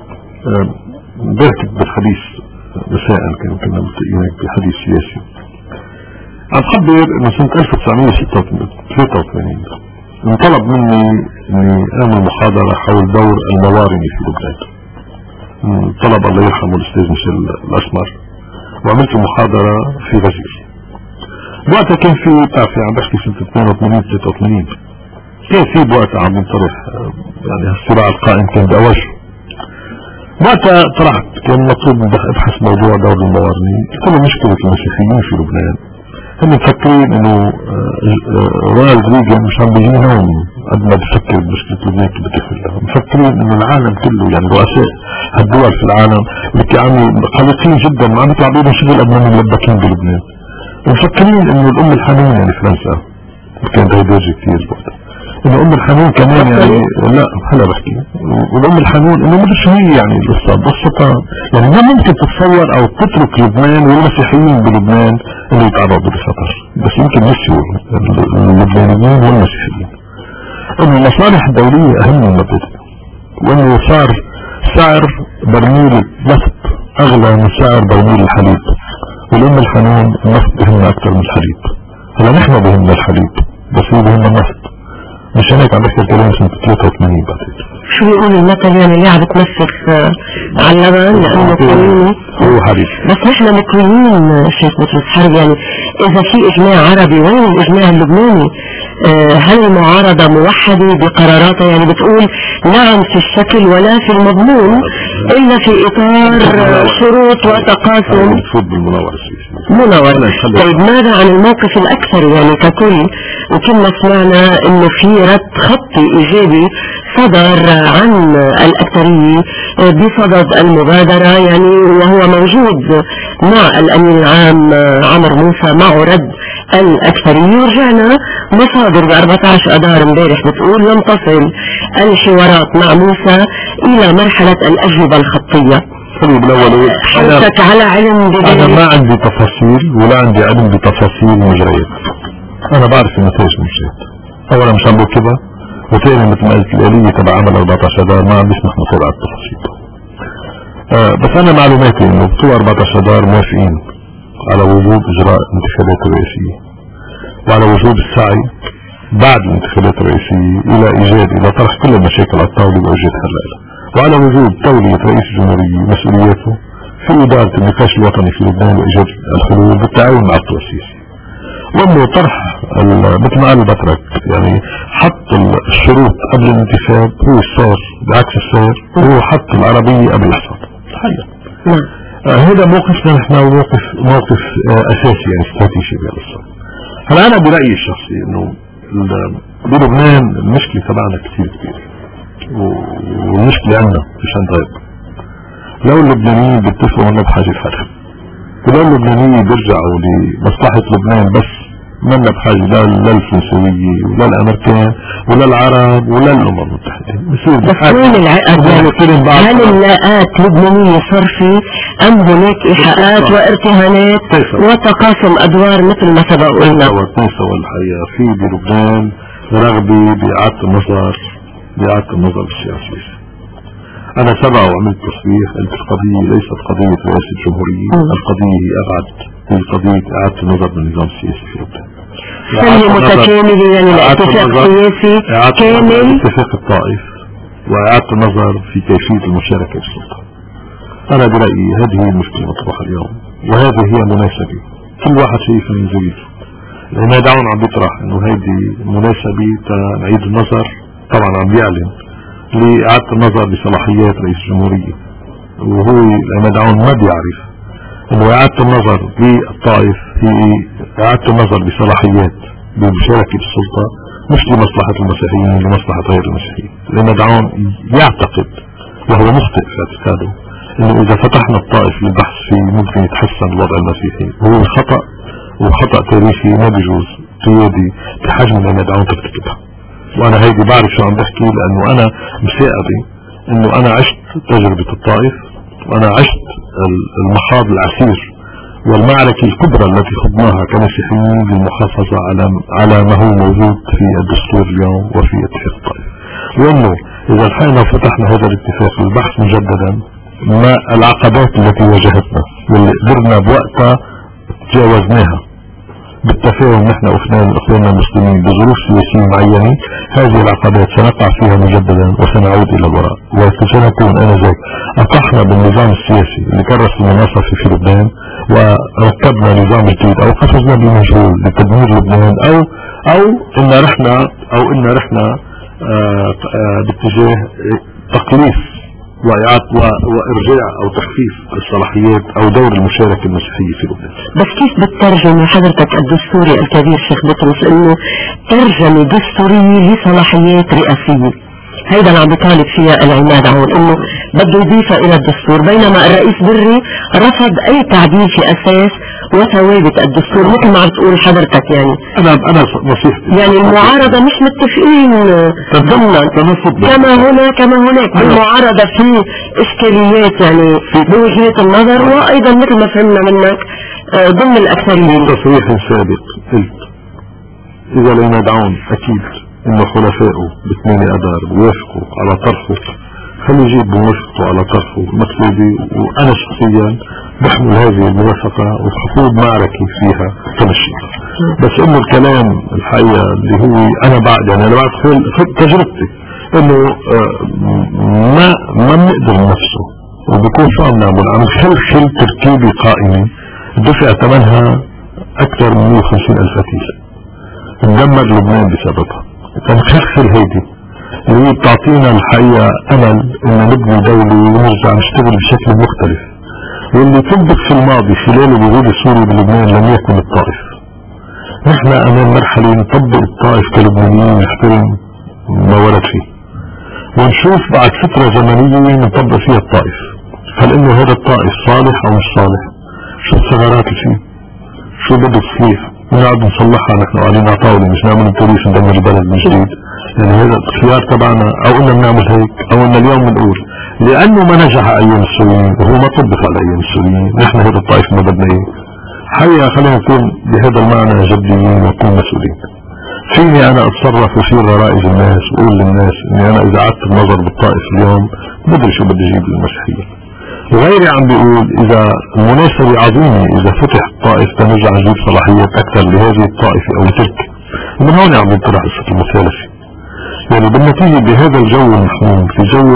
بركت بالحديث مساء كانوا كنا ملتقيين بحديث سياسي عم خبر انه سنة ألف وتسعمية وثلاثة وثمانين انطلب مني اني اعمل محاضرة حول دور الموارنة في لبنان. طلب الله يرحمه الاستاذ ميشيل الاسمر، وعملت محاضرة في غزير. بوقتها كان في بتعرفي عم بحكي سنة اثنين وثمانين ثلاثة وثمانين كان في بوقتها عم ينطرح يعني الصراع القائم كان بأوجه. وقتها طرحت كان مطلوب ابحث موضوع دور الموارنة. كل مشكلة المسيحيين في لبنان هم مفكرين انه رونالد ريغان مش عم بيجي هون قد ما بفكر بمشكلة لبنان كيف بتحلها، مفكرين انه العالم كله يعني رؤساء الدول في العالم اللي عم قلقين جدا ما عم يطلع بيهم شغل قد ما ملبكين بلبنان، ومفكرين انه الام الحنون يعني فرنسا كان هيدرجي كثير وقتها انه ام الحنون كمان يعني لا هلا بحكي والام الحنون انه مدري شو هي يعني القصه بسيطه، يعني ما ممكن تتصور او تترك لبنان والمسيحيين بلبنان اللي يتعرضوا لخطر، بس يمكن نسيوا اللبنانيين والمسيحيين انه المصالح الدوليه اهم من المبادئ، وانه صار سعر برميل النفط اغلى من سعر برميل الحليب، والام الحنون النفط بهمنا اكثر من الحليب. هلا نحن بهمنا الحليب بس هو بهمنا النفط، مش هيك عم بحكي الكلام سنة ثلاثة وثمانين بعتقد. شو بيقول المثل يعني اللي عم بتنفخ على اللبن لانه كويني هو حديث. بس نحن مكويين شيخ بطرس حرب، يعني اذا في اجماع عربي وين الاجماع اللبناني؟ آه هل المعارضة موحدة بقراراتها؟ يعني بتقول نعم في الشكل ولا في المضمون الا في اطار شروط وتقاسم منور. طيب ماذا عن الموقف الاكثر يعني ككل؟ وكنا سمعنا انه في رد خطي ايجابي صدر عن الاكثرية بصدد المبادرة، يعني وهو موجود مع الامين العام عمر موسى معه رد الاكثرية. ورجعنا مصادر ب أربعة عشر اذار امبارح بتقول لم تصل الحوارات مع موسى الى مرحلة الاجوبة الخطية. حضرتك على علم بذلك؟ انا ما عندي تفاصيل ولا عندي علم بتفاصيل المجريات. انا بعرف النتائج المجريات. اولا مش عم بكتبها، وثانيا مثل ما قلت الآلية تبع عمل أربعة عشر اذار ما عم بيسمح نطلع على التفاصيل. آه بس انا معلوماتي انه بتوع أربعة عشر اذار موافقين على وجود اجراء انتخابات رئاسية، وعلى وجود السعي بعد الانتخابات الرئاسية الى ايجاد الى طرح كل المشاكل على الطاولة وايجاد حل لها، وعلى وجود تولية رئيس الجمهورية مسؤولياته في إدارة النقاش الوطني في لبنان وإيجاد الحلول بالتعاون مع القوى السياسية. وانه طرح مثل ما قال البطرك يعني حط الشروط قبل الانتخاب هو السير بعكس السير، وهو حط العربية قبل الحصاد. آه هذا موقفنا نحن موقف موقف آه اساسي يعني استراتيجي بهذا الصوت. هلا انا برأيي الشخصي انه بلبنان المشكلة تبعنا كثير كبيرة، والمشكلة عندنا مش عند غيرنا. لو اللبنانيين بيتفقوا انه بحاجة حالهم، ولو اللبنانيين بيرجعوا لمصلحة لبنان بس منا بحاجة لا للفرنسوية ولا الامريكان ولا العرب ولا الامم المتحدة. بس وين العقد؟ هل اللاءات لبنانية صرفي ام هناك ايحاءات وارتهانات وتقاسم ادوار مثل ما سبق قلنا؟ سوى الحقيقة في بلبنان رغبة بإعادة النظر بإعادة النظر بالسياسة. أنا سبق وعملت تصريح قلت القضية ليست قضية رئاسة الجمهورية، القضية هي أبعد، هي قضية إعادة النظر بالنظام السياسي في لبنان. سلة متكاملة يعني الاتفاق السياسي كامل، اتفاق الطائف وإعادة النظر في كيفية المشاركة في السلطة. أنا برأيي هذه هي المشكلة المطروحة اليوم، وهذه هي مناسبة كل واحد شايفها من زاويته. لأن دعونا عم بيطرح إنه هذه مناسبة تنعيد النظر، طبعا عم بيعلن لإعادة النظر بصلاحيات رئيس الجمهورية، وهو لما دعون ما بيعرف انه إعادة النظر بالطائف هي إعادة النظر بصلاحيات بمشاركة السلطة مش لمصلحة المسيحيين لمصلحة غير المسيحيين. لما دعون يعتقد وهو مخطئ في اعتقاده انه اذا فتحنا الطائف للبحث فيه ممكن يتحسن الوضع المسيحي، وهو خطأ وخطأ تاريخي ما بيجوز قيادي بحجم لما دعون ترتكبها. وانا هيدي بعرف شو عم بحكي لانه انا مساعدي انه انا عشت تجربة الطائف، وانا عشت المخاض العسير والمعركة الكبرى التي خضناها كمسيحيين للمحافظة على على ما هو موجود في الدستور اليوم وفي اتفاق الطائف. وانه اذا الحين فتحنا هذا الاتفاق للبحث مجددا ما العقبات التي واجهتنا واللي قدرنا بوقتها تجاوزناها بالتفاهم نحن واخواننا المسلمين بظروف سياسية معينة، هذه العقبات سنقع فيها مجددا وسنعود الى الوراء، وسنكون انذاك اطحنا بالنظام السياسي اللي كرس المناصفة في لبنان وركبنا نظام جديد او قفزنا بمجهول لتدمير لبنان او او ان رحنا او ان رحنا آآ آآ باتجاه تقليص وإعادة وإرجاع أو تخفيف الصلاحيات أو دور المشاركة المسيحية في لبنان. بس كيف بتترجم حضرتك الدستوري الكبير شيخ بطرس إنه ترجمة دستورية لصلاحيات رئاسية؟ هيدا اللي عم بيطالب فيها العماد عون انه بده يضيفها الى الدستور، بينما الرئيس بري رفض اي تعديل في اساس وثوابت الدستور مثل ما عم تقول حضرتك. يعني انا انا نصيحتي يعني المعارضة مش متفقين ضمنا كما هنا كما هناك، المعارضة في اشكاليات يعني بوجهة النظر، وايضا مثل ما فهمنا منك ضمن الاكثرين. تصريح سابق قلت اذا العماد عون اكيد انه خلفائه بثمانية اذار بيوافقوا على طرحه، خلي يجيب بموافقته على طرحه مكتوبة، وانا شخصيا بحمل هذه الموافقة وخوض معركة فيها تمشيها. بس انه الكلام الحقيقة اللي هو انا بعد يعني انا بعد خلال تجربتي انه ما ما بنقدر نفسه وبكون شو عم نعمل؟ عم نخلخل تركيبة قائمة دفع ثمنها اكثر من مئة وخمسين الف قتيل اندمر لبنان بسببها. فنخلخل هيدي اللي هي بتعطينا الحقيقة امل ان نبني دولة ونرجع نشتغل بشكل مختلف. واللي طبق في الماضي خلال الوجود السوري بلبنان لم يكن الطائف. نحن امام مرحلة نطبق الطائف كلبنانيين نحترم ما ورد فيه، ونشوف بعد فترة زمنية نطبق فيها الطائف. هل انه هذا الطائف صالح او مش صالح؟ شو الثغرات اللي فيه؟ شو بده تصليح؟ ونقعد نصلحها نحن قاعدين على طاولة، مش نعمل بوليس ندمر البلد من جديد. يعني هذا الخيار تبعنا، او اننا بنعمل هيك او ان اليوم بنقول لانه ما نجح ايام السوريين وهو ما طبق على ايام السوريين نحن هذا الطائف ما بدنا اياه. حقيقة خلينا نكون بهذا المعنى جديين ونكون مسؤولين. فيني انا اتصرف وصير غرائز الناس واقول للناس اني انا اذا عدت النظر بالطائف اليوم بدري شو بدي اجيب للمسيحية. وغيري عم بيقول اذا المناسبة عظيمة اذا فتح الطائف تنرجع نجيب صلاحيات اكثر لهذه الطائفة او لترك. ومن هون عم بنطلع قصة المثالثة. يعني بالنتيجة بهذا الجو المحموم، في جو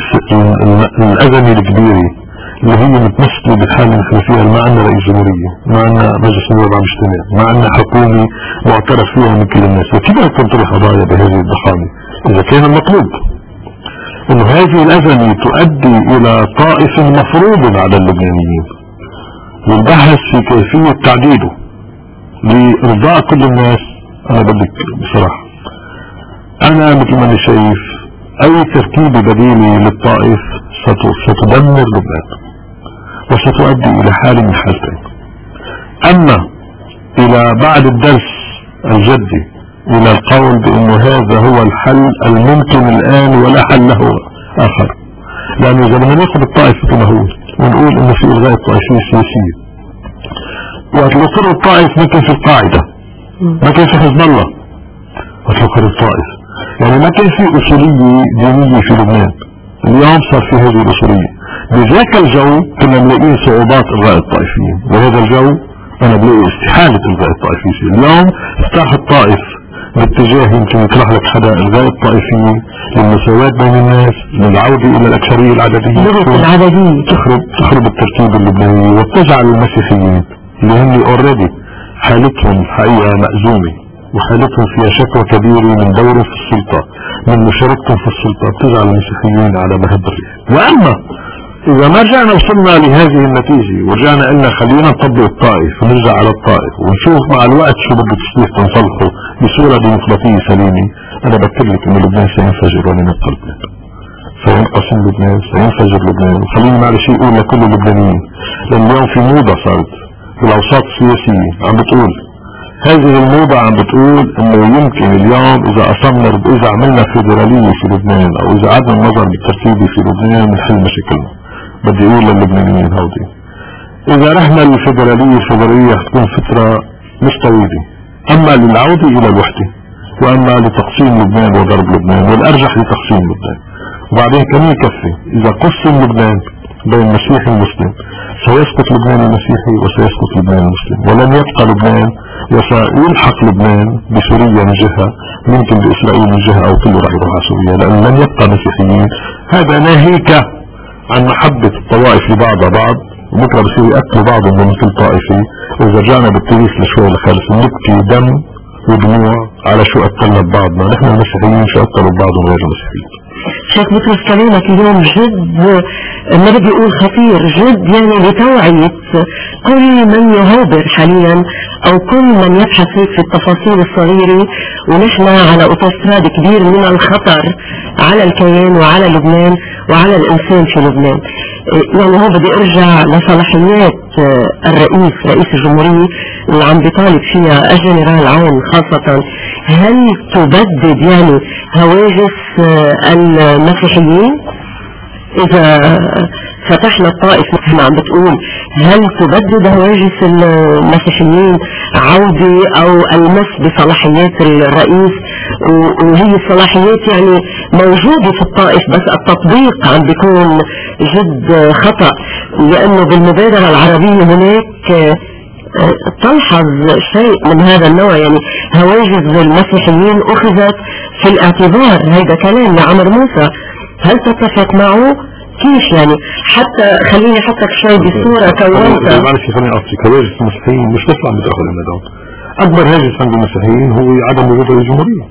الأزمة الكبيرة اللي هي متمثلة بالحالة اللي نحن فيها، ما عندنا رئيس جمهورية، ما عندنا مجلس نواب عم يجتمع، ما عندنا حكومة معترف فيها من كل الناس، وكيف بدك تنطرح قضايا بهذه الضخامة؟ إذا كان المطلوب إنه هذه الأزمة تؤدي إلى طائف مفروض على اللبنانيين، والبحث في كيفية تعديله لإرضاء كل الناس، أنا بدك بصراحة أنا مثل ما أنا شايف أي تركيبة بديلة للطائف ستدمر لبنان وستؤدي إلى حالة من حالتين. أما إلى بعد الدرس الجدي إلى القول بأنه هذا هو الحل الممكن الآن ولا حل له آخر، لأنه إذا بدنا ناخذ الطائف كما هو ونقول إنه في إلغاء الطائفية السياسية، وأطلقوا الطائف ما كان في القاعدة، ما كان في حزب الله، أطلقوا الطائف يعني ما كان في أصولية دينية في لبنان. اليوم صار في هذه الأصولية. بذاك الجو كنا نلاقيه صعوبات إلغاء الطائفيين، وهذا الجو أنا بلاقي استحالة إلغاء الطائفية. اليوم افتح الطائف باتجاه يمكن يطرح لك حدا إلغاء الطائفية للمساواة بين الناس، للعودة إلى الأكثرية العددية، العددية تخرب تخرب التركيب اللبناني وتجعل المسيحيين اللي هم اوريدي حالتهم حقيقة مأزومة وحالتهم فيها شكوى كبيرة من دورهم في السلطة، من مشاركتهم في السلطة، بتجعل المسيحيين على مهب الريح. وأما إذا ما رجعنا وصلنا لهذه النتيجة ورجعنا قلنا خلينا نطبق الطائف ونرجع على الطائف ونشوف مع الوقت شو بده تصليح تنصلحه بصورة ديمقراطية سليمة، أنا بكتب لك إن لبنان سينفجر ولن يبقى لبنان، سينقسم لبنان، سينفجر لبنان. وخليني معلش أقول لكل اللبنانيين، لأن اليوم في موضة صارت بالأوساط السياسية عم بتقول، هذه الموضة عم بتقول انه يمكن اليوم اذا اصمنا اذا عملنا فيدرالية في لبنان او اذا عدنا النظر بالترتيب في لبنان نحل مشاكلنا. بدي اقول للبنانيين هودي اذا رحنا للفيدرالية الفيدرالية حتكون فترة مش طويلة، اما للعودة الى الوحدة واما لتقسيم لبنان وضرب لبنان، والارجح لتقسيم لبنان. وبعدين كمان يكفي اذا قسم لبنان بين المسيحي والمسلم سيسقط لبنان المسيحي وسيسقط لبنان المسلم، ولن يبقى لبنان وسيلحق لبنان بسوريا من جهة، ممكن بإسرائيل من جهة أو كله راح يروح على سوريا، لأن لن يبقى مسيحيين. هذا ناهيك عن محبة الطوائف لبعضها بعض، وبكره بصير يقتلوا بعضهم من كل طائفة. وإذا رجعنا بالتاريخ لشوي لخالص نبكي دم ودموع على شو قتلنا ببعضنا، نحن المسيحيين شو قتلوا ببعضهم غير المسيحيين. شيخ بطرس كلامك اليوم جد ما بدي اقول خطير، جد يعني لتوعية كل من يهابر حاليا او كل من يبحث في التفاصيل الصغيرة، ونحن على اوتوستراد كبير من الخطر على الكيان وعلى لبنان وعلى الانسان في لبنان. يعني هو بدي ارجع لصلاحيات الرئيس رئيس الجمهورية اللي عم بيطالب فيها الجنرال عون خاصة، هل تبدد يعني هواجس المسيحيين؟ اذا فتحنا الطائف مثل ما عم بتقول، هل تبدد هواجس المسيحيين عودة او المس بصلاحيات الرئيس؟ وهي الصلاحيات يعني موجودة في الطائف بس التطبيق عم بيكون جد خطأ، لانه بالمبادرة العربية هناك تلحظ شيء من هذا النوع؟ يعني هواجس المسيحيين أخذت في الاعتبار، هذا كلام لعمر موسى، هل تتفق معه؟ كيف يعني؟ حتى خليني أحطك شوي بصورة كونتها. معلش خليني أعطيك، هواجس المسيحيين مش بس عم بتأخذ المدام، أكبر هاجس عند المسيحيين هو عدم وجود الجمهورية،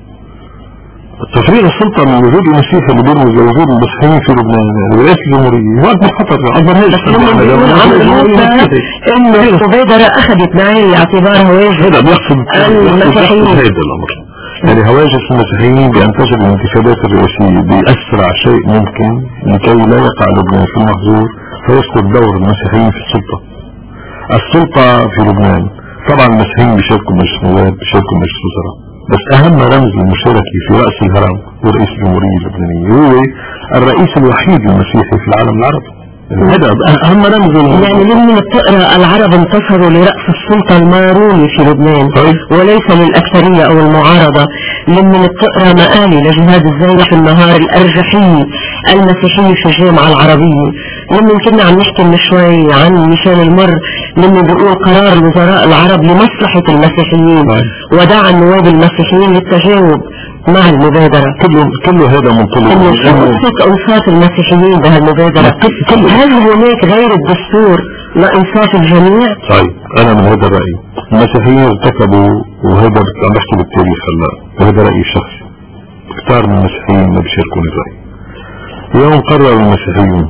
تفريغ السلطة من وجود المسيح اللي بيرمز لوجود المسيحيين في لبنان، يعني رئاسة الجمهورية وقت خطر أكبر هاجس. بس لما بيقول عمر موسى إنه المبادرة أخذت بعين الاعتبار هواجس هذا بيقصد المسيحيين، هذا الأمر يعني هواجس المسيحيين بأن تجري الانتخابات الرئاسية بأسرع شيء ممكن لكي لا يقع لبنان في المحظور فيسقط دور المسيحيين في السلطة. السلطة في لبنان طبعا المسيحيين بيشاركوا مجلس النواب، بيشاركوا مجلس الوزراء، بس أهم رمز المشاركة في رأس الهرم هو رئيس الجمهورية اللبنانية، هو الرئيس الوحيد المسيحي في العالم العربي. هذا أهم رمز. يعني لما تقرأ العرب انتصروا لرأس السلطة الماروني في لبنان وليس للأكثرية أو المعارضة. لما تقرأ مقالي لجهاد الزايد في النهار الأرجحي المسيحي في الجامعة العربية، لما كنا عم نحكي من شوي عن ميشيل المر لما بيقول قرار الوزراء العرب لمصلحة المسيحيين ودعا النواب المسيحيين للتجاوب مع المبادرة، كله كله هذا منطلق انه شو انصاف المسيحيين بهالمبادرة. هل هناك غير الدستور لانصاف الجميع؟ طيب انا من هذا الرأي، المسيحيين ارتكبوا، وهذا عم بحكي بالتاريخ هلا وهذا رأيي الشخصي، كثار من المسيحيين ما بيشاركون الرأي. اليوم قرر المسيحيون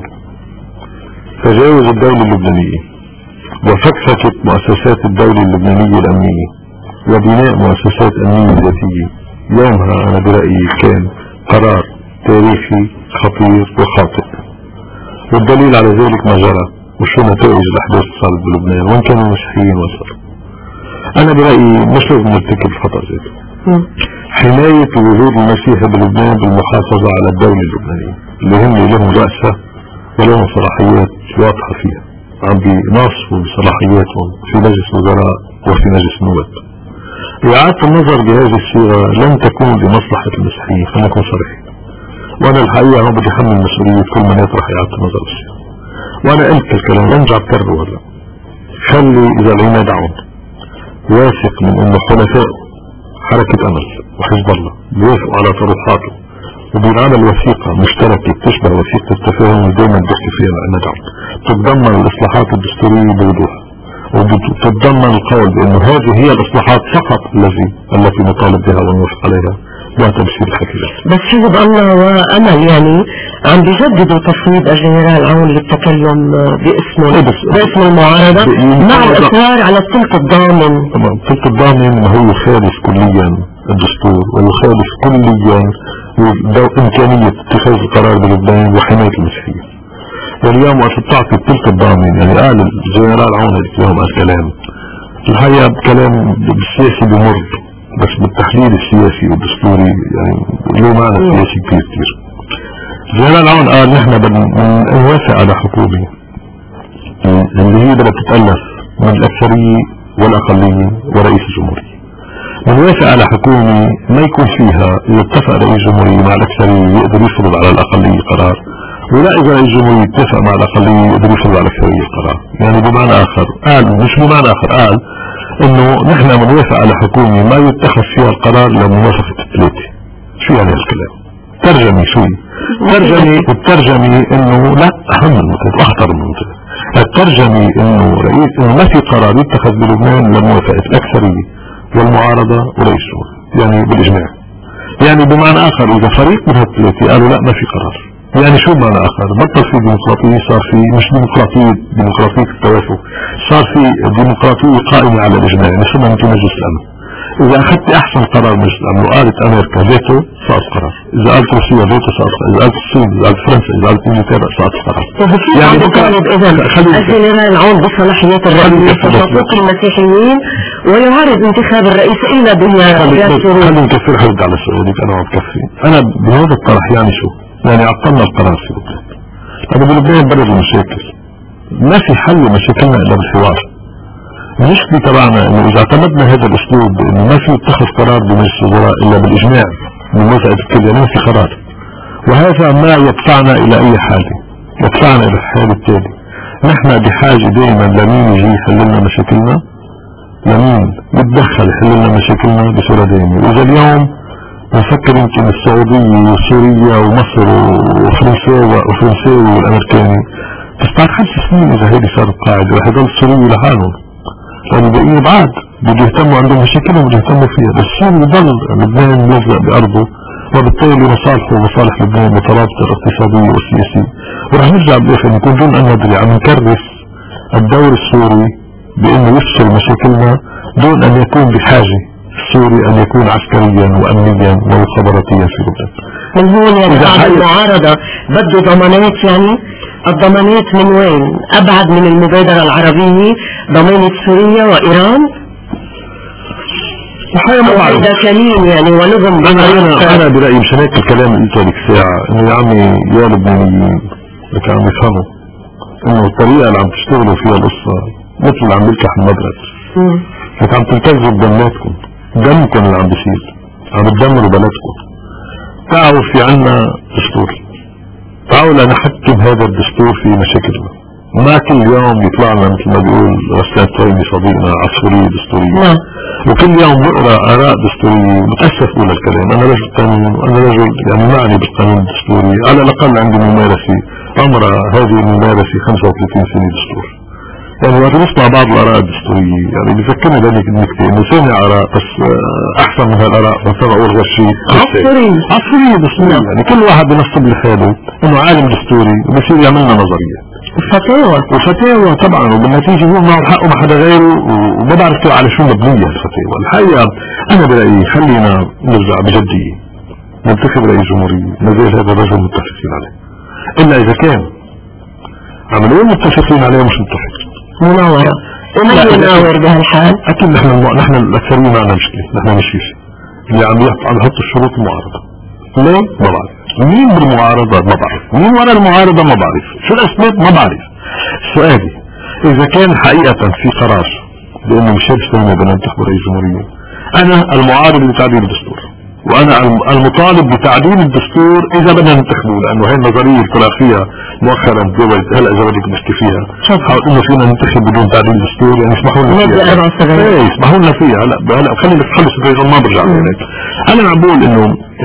تجاوز الدولة اللبنانية وفكفكة مؤسسات الدولة اللبنانية الأمنية وبناء مؤسسات أمنية ذاتية. يومها أنا برأيي كان قرار تاريخي خطير وخاطئ، والدليل على ذلك ما جرى وشو نتائج الأحداث اللي صارت بلبنان وين كانوا المسيحيين وصلوا. أنا برأيي مش لازم نرتكب الخطأ ذاته. حماية وجود المسيح بلبنان بالمحافظة على الدولة اللبنانية اللي هم لهم رأسها ولهم صلاحيات واضحة فيها، عم بيناصفوا بصلاحياتهم في مجلس الوزراء وفي مجلس النواب. إعادة النظر بهذه الصيغة لن تكون لمصلحة المسيحيين، خلينا نكون صريحين. وأنا الحقيقة هون بدي أحمل مسؤولية كل من يطرح إعادة النظر بالصيغة، وأنا قلت الكلام برجع بكرره هلا. خلي إذا العماد عون واثق من إنه حلفاء حركة أمل وحزب الله بيوافقوا على طروحاته وبينعمل وثيقة مشتركة تشبه وثيقة التفاهم اللي دائما بحكي فيها العماد عون، تتضمن الإصلاحات الدستورية بوضوح وتتضمن القول بأنه هذه هي الإصلاحات فقط الذي التي نطالب بها ونوافق عليها لا تمثيل الحكيات. بس حزب الله وأمل يعني عم بيجددوا تصويت الجنرال عون للتكلم باسمه باسم المعارضة مع الإصرار على السلطة الضامن. تمام، السلطة الضامن هو يخالف كليا الدستور ويخالف كليا إمكانية اتخاذ القرار بلبنان وحماية المسيحيين. واليوم وقت بتعطي السلطة الضامن، يعني قال الجنرال عون اليوم قال كلام الحقيقة كلام بالسياسي بمر، بس بالتحليل السياسي والدستوري يعني له معنى سياسي كثير كثير. الجنرال عون قال نحن بدنا نوافق على حكومة اللي هي بدها تتألف من الأكثرية والأقلية ورئيس الجمهورية. نوافق على حكومة ما يكون فيها إذا اتفق رئيس الجمهورية مع الأكثرية يقدر يفرض على الأقلية قرار، ولا إذا رئيس الجمهورية اتفق مع الأقلية يقدر يفرض على الأكثرية قرار. يعني بمعنى آخر قال، مش بمعنى آخر قال إنه نحن بنوافق على حكومة ما يتخذ فيها القرار لموافقة الثلاثة. شو يعني هالكلام؟ ترجمي شو؟ ترجمي الترجمي إنه لا، أهم من كده أخطر من كده. الترجمي إنه رئيس إنه ما في قرار يتخذ بلبنان لموافقة الأكثرية والمعارضة ورئيس الجمهورية، يعني بالإجماع. يعني بمعنى آخر إذا فريق من هالثلاثة قالوا لا ما في قرار، يعني شو بمعنى آخر؟ بطل في ديمقراطية، صار في مش ديمقراطية ديمقراطية التوافق، صار في ديمقراطية قائمة على الإجماع، نسمى مثل مجلس الأمن. إذا أخذت أحسن قرار مجلس الأمن وقالت أمريكا فيتو صار قرار، إذا قالت روسيا فيتو صار قرار، إذا قالت الصين، إذا قالت فرنسا، إذا قالت إنجلترا صار قرار. يعني بطالب إذا الجنرال عون بصلاحيات الرئيس وتوافق المسيحيين ويعارض انتخاب الرئيس إلا بها شروط. خلينا نكفر حد على سؤالك، أنا عم بكفي. أنا بهذا الطرح يعني شو؟ يعني عطلنا القرار في لبنان. طب بلبنان بلد المشاكل، ما في حل مشاكلنا إلا بالحوار. المشكلة تبعنا إنه إذا اعتمدنا هذا الأسلوب إنه ما في يتخذ قرار بمجلس الوزراء إلا بالإجماع من موافقة الكل، يعني ما في قرار، وهذا ما يدفعنا إلى أي حالة، يدفعنا إلى الحالة التالية. نحن بحاجة دائما لمين يجي يحل لنا مشاكلنا؟ لمين يتدخل يحل لنا مشاكلنا بصورة دائمة. وإذا اليوم نفكر يمكن السعودية وسوريا ومصر وفرنسا وفرنساوي والأمريكاني تستعد خمس سنين إذا هذه صارت قاعدة رح يضل السوري لحالهم، لأنه باقيين بعاد بده يهتموا عندهم مشاكلهم بده يهتموا فيها، بس السوري يضل لبنان ملزق بأرضه، وبالتالي مصالحه ومصالح لبنان مترابطة الاقتصادية والسياسية. ورح نرجع بالآخر نكون دون أن ندري عم نكرس الدور السوري بأنه يفصل مشاكلنا دون أن يكون بحاجة السوري أن يكون عسكريا وأمنيا ومخابراتيا في لبنان. من هون يعني بعد المعارضة بده ضمانات، يعني الضمانات من وين؟ أبعد من المبادرة العربية، ضمانة سوريا وإيران؟ الحقيقة ما بعرف هذا كمين يعني ونظم. أنا أنا أنا برأيي مشان هيك الكلام اللي قلته لك ساعة إنه يا عمي يا لبنانيين لك عم يفهموا إنه الطريقة اللي عم تشتغلوا فيها القصة مثل اللي عم يلكح المدرج، لك عم تلتزموا بدماتكم، دمكم اللي عم بيصير عم تدمروا بلدكم. تعالوا في عنا دستور، تعالوا لنحكم هذا الدستور في مشاكلنا، ما كل يوم يطلع لنا مثل ما بيقول رسالة طيبي صديقنا عصفورية دستورية، وكل يوم بقرا آراء دستورية. متأسف أقول الكلام، أنا رجل قانون وأنا رجل يعني معني بالقانون الدستوري، على الأقل عندي ممارسة عمرها هذه الممارسة خمسة وثلاثين سنة دستور. يعني وقت نسمع بعض الآراء الدستورية يعني بذكرني بهذيك النكتة إنه سامع آراء بس أحسن من هالآراء، بس أنا أقول غير شيء عصفورية عصفورية دستورية. يعني كل واحد بنصب لحاله إنه عالم دستوري وبصير يعملنا نظريات وفتاوى وفتاوى طبعا، وبالنتيجة هو معه حقه ما حدا غيره، وما بعرف على شو مبنية الفتاوى. الحقيقة أنا برأيي خلينا نرجع بجدية ننتخب رئيس جمهورية نزيل هذا الرجل متفقين عليه، إلا إذا كان عملوا متفقين عليه مش متفق مناورة. ومن يناور بهالحال؟ أكيد نحن نحن الأكثرين معنا مشكلة، نحن مش فيه اللي عم عم يحط الشروط المعارضة. ليه؟ ما بعرف مين بالمعارضة، ما بعرف مين وراء المعارضة، ما بعرف شو الأسباب، ما بعرف. سؤالي إذا كان حقيقة في قرار بأنه ميشيل سليمان بدنا ننتخب رئيس جمهورية، أنا المعارض لتعديل الدستور، وأنا المطالب بتعديل الدستور إذا بدنا ننتخبه، لأنه هي النظرية اللي طلع فيها مؤخرا دول هلا إذا بدك نحكي فيها حاول إنه فينا ننتخب بدون تعديل الدستور، يعني اسمحوا لنا فيها. إيه اسمحوا لنا فيها هلا هلا خلينا نخلص الرئيس ما برجع هناك. أنا عم بقول إنه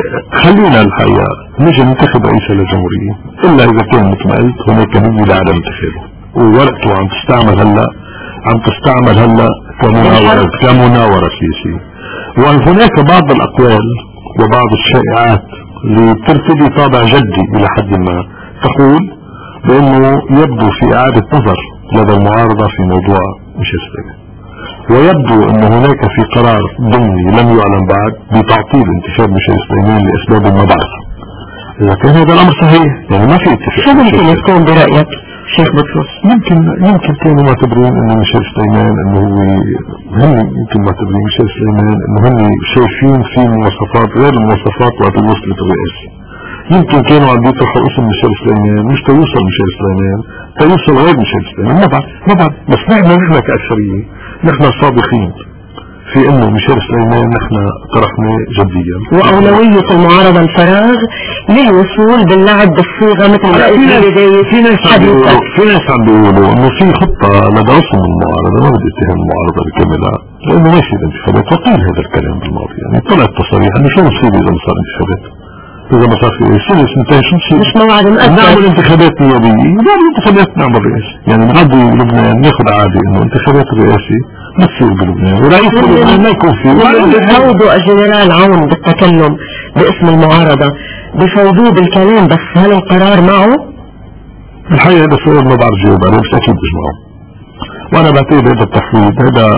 خلينا الحقيقة نجي ننتخب رئيس للجمهورية إلا إذا كان مثل ما قلت هناك نية لعدم انتخابه، وورقته عم تستعمل هلا عم تستعمل هلا كمناورة كمناورة سياسية. وهناك بعض الأقوال وبعض الشائعات اللي ترتدي طابع جدي إلى حد ما تقول بأنه يبدو في إعادة نظر لدى المعارضة في موضوع ميشيل سليمان، ويبدو أن هناك في قرار ضمني لم يعلن بعد بتعطيل انتخاب ميشيل سليمان لأسباب ما بعرفها. إذا كان هذا الأمر صحيح يعني ما في اتفاق. شو ممكن يكون برأيك شيخ بطرس؟ يمكن يمكن كانوا معتبرين انه ميشيل سليمان انه هو هم يمكن معتبرين ميشيل سليمان انه هم شايفين في مواصفات غير المواصفات وقت وصلت الرئاسة. يمكن كانوا عم يطرحوا اسم ميشيل سليمان مش تيوصل ميشيل سليمان تيوصل غير ميشيل سليمان، ما بعرف ما بعرف بس نحن نحن كأكثرية نحن صادقين في انه ميشيل سليمان نحن طرحناه جديا. واولوية المعارضة الفراغ للوصول باللعب بالصيغة مثل ما قلت في بداية في ناس عم بيقولوا في ناس عم بيقولوا انه في خطة لدى رسم المعارضة، ما بدي اتهم المعارضة بكاملها لانه ماشي الانتخابات، وقيل هذا الكلام بالماضي يعني طلعت تصاريح انه شو بصير اذا ما صار انتخابات، اذا ما صار في سنة سنتين شو بصير؟ مش موعد مؤكد نعمل انتخابات نيابية نعمل انتخابات نعمل رئاسي، يعني بنعدي لبنان ناخذ عادي انه انتخابات الرئاسي ما تصير بلبنان ورئيس لبنان ما يكون فيه. بفوضوا الجنرال عون بالتكلم باسم المعارضة، بفوضوه بالكلام، بس هل القرار معه؟ الحقيقة هذا السؤال ما بعرف جاوب عليه بس اكيد مش معه. وانا بعتقد هذا التحويض هذا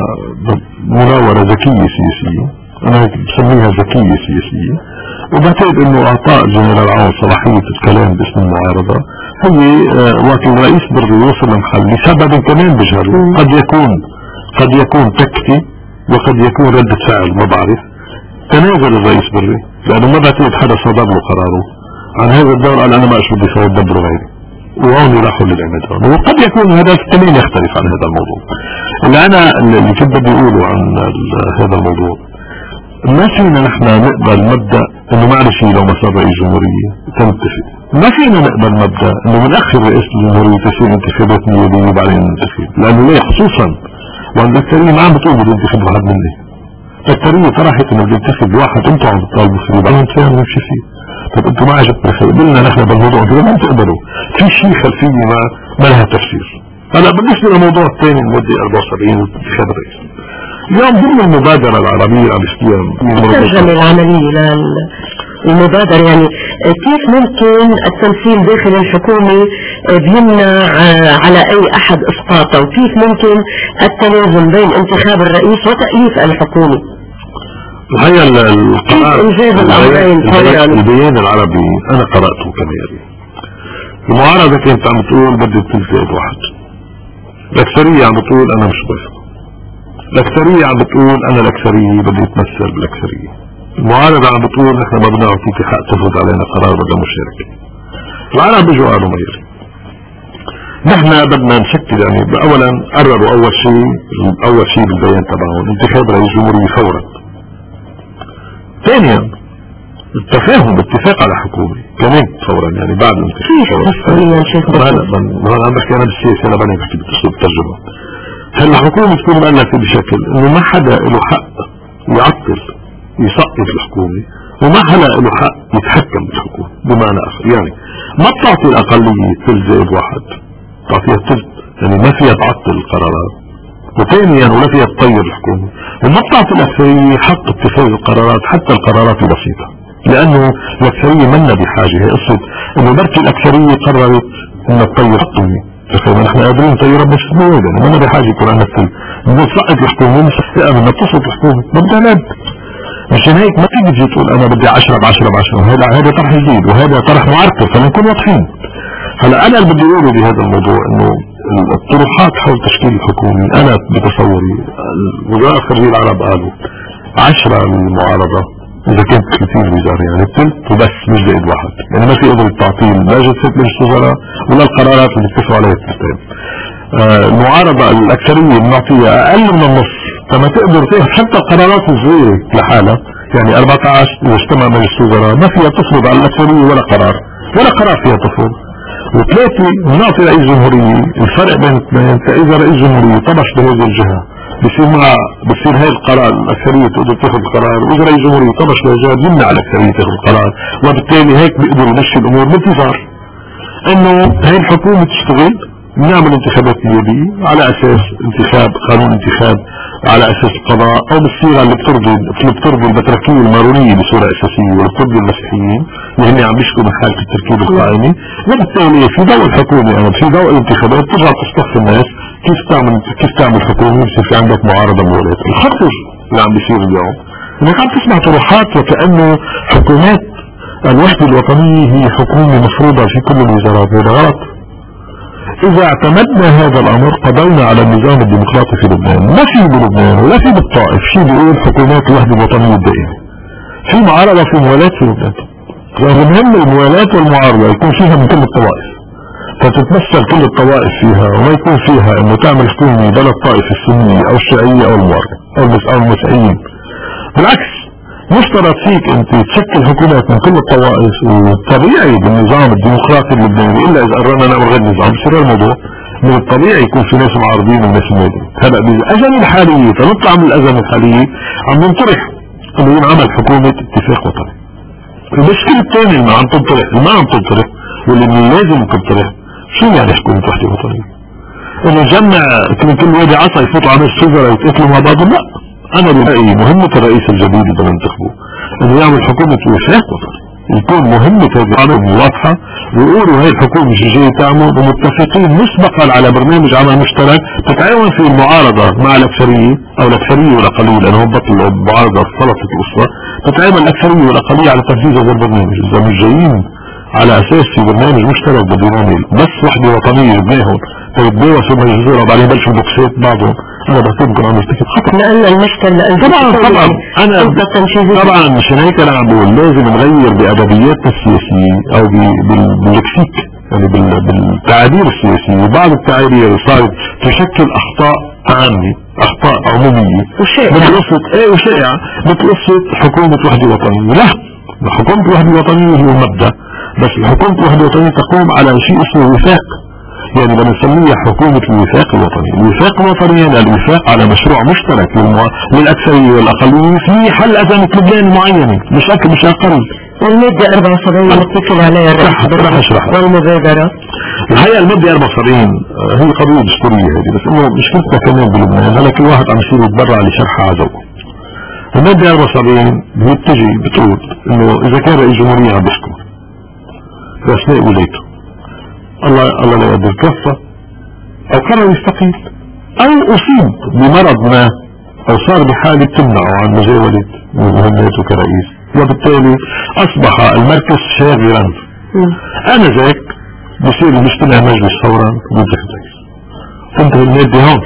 مناورة ذكية سياسية، انا بسميها ذكية سياسية، وبعتقد انه اعطاء الجنرال عون صلاحية الكلام باسم المعارضة هي وقت الرئيس بده يوصل لمحل لسبب كمان بجهله، قد يكون قد يكون تكتي وقد يكون ردة فعل ما بعرف. تنازل الرئيس بري لانه ما بعتقد حدا صدر له قراره عن هذا الدور، قال انا ما اشوف بدي اسوي دبره غيري وهون راحوا للعمدان، وقد يكون هذا كمان يختلف عن هذا الموضوع. اللي انا اللي كنت بدي اقوله عن هذا الموضوع ما فينا نحن نقبل مبدأ انه معلش لو ما صار رئيس جمهورية تنتفق، ما فينا نقبل مبدأ انه بنأخر رئيس الجمهورية تصير انتخابات نيابية وبعدين ننتخب، لانه ليه خصوصا وعند الأكثرية ما عم بتقول بده ينتخب واحد مني. الأكثرية طرحت انه بده ينتخب واحد انتم عم بتطالبوا فيه بعدين كان نمشي فيه. طب انتم ما عجبتوا قلنا نحن بالموضوع انتم ما تقبلوا في شيء خلفية ما ما لها تفسير. هلا بالنسبة للموضوع الثاني المادة أربعة وسبعين انتخاب الرئيس. اليوم ضمن المبادرة العربية عم يشتغل الترجمة العملية للمبادرة يعني كيف ممكن التمثيل داخل الحكومة بيمنع على أي أحد إسقاطه وكيف ممكن التوازن بين انتخاب الرئيس وتأليف الحكومة؟ الحقيقة القرار البيان العربي أنا قرأته كمان. المعارضة كانت عم تقول بدي الثلث زائد واحد. الأكثرية عم بتقول أنا مش بفهم. الأكثرية عم بتقول أنا الأكثرية بدي أتمثل بالأكثرية. المعارضة عم بتقول نحن ما بدنا نعطيك حق تفرض علينا قرار بدنا مشاركة. العرب بيجوا قالوا ميري نحن بدنا نشكل يعني أولا قرروا أول شيء أول شيء بالبيان تبعهم انتخاب رئيس جمهورية فورا. ثانيا التفاهم باتفاق على حكومة كمان فورا يعني بعد الانتخاب. هذا ما انا عم بحكي انا بالسياسة انا بني بحكي بالتسويق بالترجمة. هلا الحكومة تكون مؤلفة بشكل انه ما حدا له حق يعطل يسقط الحكومة وما حدا له حق يتحكم بالحكومة. بمعنى اخر يعني ما بتعطي الاقلية ثلث زائد واحد تعطيها الثلث يعني ما فيها تعطل القرارات وثانيا ولا فيها تطير الحكومة وما بتعطي الاكثرية حق اتخاذ القرارات حتى القرارات البسيطة لانه الاكثرية منا بحاجة. هي قصة انه بركي الاكثرية قررت انها تطير الحكومة فخيما نحن قادرين نطيرها بس مواد يعني منا بحاجة يكون عندنا الثلث نسقط الحكومة نسقط انها تصل الحكومة بدها ناد. مشان هيك ما تيجي تجي تقول انا بدي عشرة بعشرة بعشرة هذا هذا طرح جديد وهذا طرح معركة فنكون واضحين. هلا انا اللي بدي اقوله بهذا الموضوع انه الطروحات حول تشكيل الحكومي انا بتصوري وزراء الخارجية العرب قالوا عشرة للمعارضة اذا كانت ثلاثين وزارة يعني الثلث وبس مش زائد واحد يعني ما في قدرة تعطيل لا جلسة مجلس الوزراء ولا القرارات اللي اتفقوا عليها الثلثين. آه المعارضة الاكثرية بنعطيها اقل من النص فما تقدر تاخذ حتى القرارات الصغيرة لحالها يعني أربعة عشر اذا اجتمع مجلس الوزراء ما فيها تفرض على الاكثرية ولا قرار ولا قرار فيها تفرض. وثلاثة بنعطي رئيس جمهورية الفرق بين اثنين فاذا رئيس جمهورية طبش بهذه الجهة بصير مع بصير هاي القرار الاكثرية تقدر تاخذ القرار واذا رئيس جمهورية طبش بهذه يمنع الاكثرية تاخذ القرار وبالتالي هيك بيقدروا يمشي الامور بانتظار انه هاي الحكومة تشتغل نعمل انتخابات نيابية على اساس انتخاب قانون انتخاب على اساس القضاء او بالصيغة اللي بترضي اللي بترضي البتركية المارونية بصورة اساسية واللي بترضي المسيحيين اللي هن عم بيشكوا من حالة التركيب القائمي. وبالتالي في ضوء الحكومة او في ضوء الانتخابات ترجع تصطف الناس كيف تعمل كيف تعمل حكومة بصير في عندك معارضة مولات. الخطر اللي عم بيصير اليوم انك عم تسمع طروحات وكأنه حكومات الوحدة الوطنية هي حكومة مفروضة في كل الوزارات. هذا غلط. إذا اعتمدنا هذا الأمر قضينا على النظام الديمقراطي في لبنان. ما في بلبنان ولا في بالطائف شيء بيقول حكومات الوحدة الوطنية الدائمة. في معارضة في موالاة في لبنان. المهم الموالاة والمعارضة يكون فيها من كل الطوائف فتتمثل كل الطوائف فيها وما يكون فيها انه تعمل حكومة بلا الطائف السنية او الشيعية او المعارضة او المسيحيين. بالعكس مشترط فيك انت تشكل حكومات من كل الطوائف وطبيعي بالنظام الديمقراطي اللبناني الا اذا قررنا نعمل غير نظام بصير الموضوع من الطبيعي يكون في ناس معارضين وناس موالين. هلا بالازمه الحاليه فنطلع من الازمه الحاليه عم ننطرح انه ينعمل حكومه اتفاق وطني. المشكله الثانيه اللي عم تنطرح اللي ما عم تنطرح واللي من لازم تنطرح شو يعني حكومه وحده وطنيه؟ انه نجمع من كل وادي عصا يفوتوا على الشجره يتقاتلوا مع بعضهم؟ لا. انا برأيي مهمة الرئيس الجديد اللي بننتخبه انه يعمل حكومة وفاق وطني يكون مهمة هذه العمل واضحة ويقولوا هاي الحكومة مش جاية تعمل ومتفقين مسبقا على برنامج عمل مشترك تتعاون فيه المعارضة مع الاكثرية او الاكثرية والاقلية لانه هم بطل المعارضة سلطة الاسرة تتعاون الاكثرية والاقلية على تنفيذ هذا البرنامج. اذا مش جايين على اساس في برنامج مشترك بدون عمل بس وحدة وطنية يبناهم فيتباوى ثم يجزورها وبعدين يبلشوا بوكسات بعضهم انا بعتقد عم يرتكب خطأ. لان المشكلة طبعا طبعا انا طبعا مشان هيك انا عم بقول لازم نغير بادبياتنا السياسية او باللكسيك يعني بالتعابير السياسية. بعض التعابير صارت تشكل اخطاء عامة اخطاء عمومية مثل قصة ايه وشائعة مثل قصة حكومة وحدة وطنية. لا حكومة وحدة وطنية هي مبدأ بس الحكومة وحدة وطنية تقوم على شيء اسمه وفاق يعني بنسميها حكومة الوفاق الوطني. الوفاق الوطني يعني الوفاق على مشروع مشترك للأكثرية والأقلية في حل أزمة لبنان معينة، مش أكثر مش أقل. والمادة أربعة وسبعين متكل عليها الرئيس رح أشرحها. والمبادرة الحقيقة المادة أربعة وسبعين هي قضية دستورية هذه، بس إنه مشكلتنا كمان بلبنان هلا كل واحد عم يصير يتبرع لشرحها عزو. المادة أربعة وسبعين هي بتجي بتقول إنه إذا كان رئيس جمهورية عم بيحكم في أثناء ولايته الله الله لا يقدر توفى أو قرر يستقيل أو أصيب بمرض ما أو صار بحالة تمنعه عن مزاولة مهمته كرئيس، وبالتالي أصبح المركز شاغرا. أنا ذاك بصير المجتمع مجلس فورا وينتهي الرئيس. تنتهي المادة هون.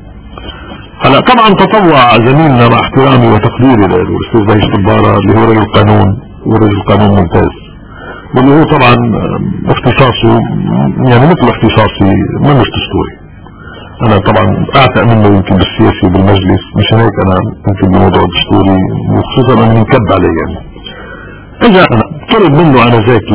هلا طبعا تطوع زميلنا مع احترامي وتقديري للأستاذ بهيج طبارة اللي هو رجل قانون ورجل قانون ممتاز، واللي هو طبعا اختصاصه يعني مثل اختصاصي ما مش دستوري. انا طبعا اعتق منه يمكن بالسياسي وبالمجلس، مشان هيك انا يمكن بموضوع الدستوري وخصوصا انه منكب علي. يعني اجا انا طلب منه انا ذاك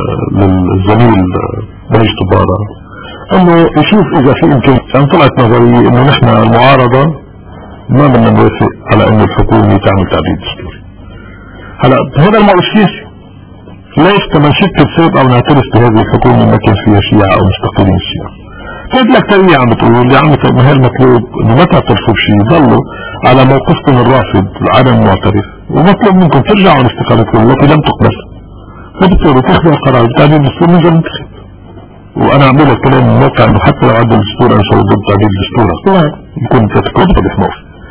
للزميل بهيج طبارة انه يشوف اذا في يمكن كان طلعت نظرية انه نحن المعارضة ما بدنا نوافق على انه الحكومة تعمل تعديل دستوري. هلا هذا الموضوع السياسي ليش كمان شك بسبب او نعترف بهذه الحكومة ما كان فيها شيعة او مستقلين الشيعة. كانت الأكثرية عم بتقول يا عم ما هي المطلوب انه ما تعترفوا بشيء، ضلوا على موقفكم الرافض العدم المعترف، ومطلوب منكم ترجعوا عن استقالتكم التي لم تقبل، وبالتالي تاخذوا القرار بتعديل الدستور من جنب. وانا عم بقول الكلام من موقع انه حتى لو عدل الدستور انا سوف ضد تعديل الدستور يكون تتكون بحمار.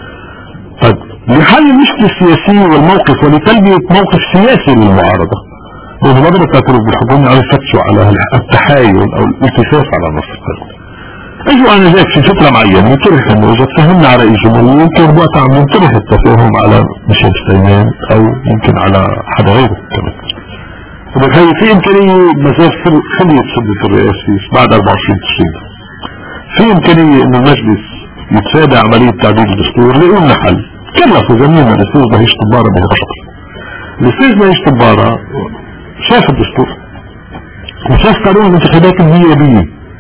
طيب لحل المشكلة السياسية والموقف ولتلبية موقف سياسي للمعارضة، لأنه ما بدأت تعترف بالحكومة على الفتش على التحايل أو الالتفاف على نص القانون. اجوا انا جاك في فترة معينة ينطرح انه اذا تفهمنا على رئيس جمهورية يمكن وقت عم ينطرح التفاهم على ميشيل سليمان او يمكن على حدا غيره كمان. وبالتالي في امكانية مازال خلية سدة الرئاسي بعد أربعة وعشرين تشرين. في امكانية انه المجلس يتفادى عملية تعديل الدستور لقلنا حل. كلفوا زميلنا الاستاذ بهيج طبارة بهذا الشكل. الاستاذ بهيج طبارة شاف الدستور وشاف قانون الانتخابات النيابية.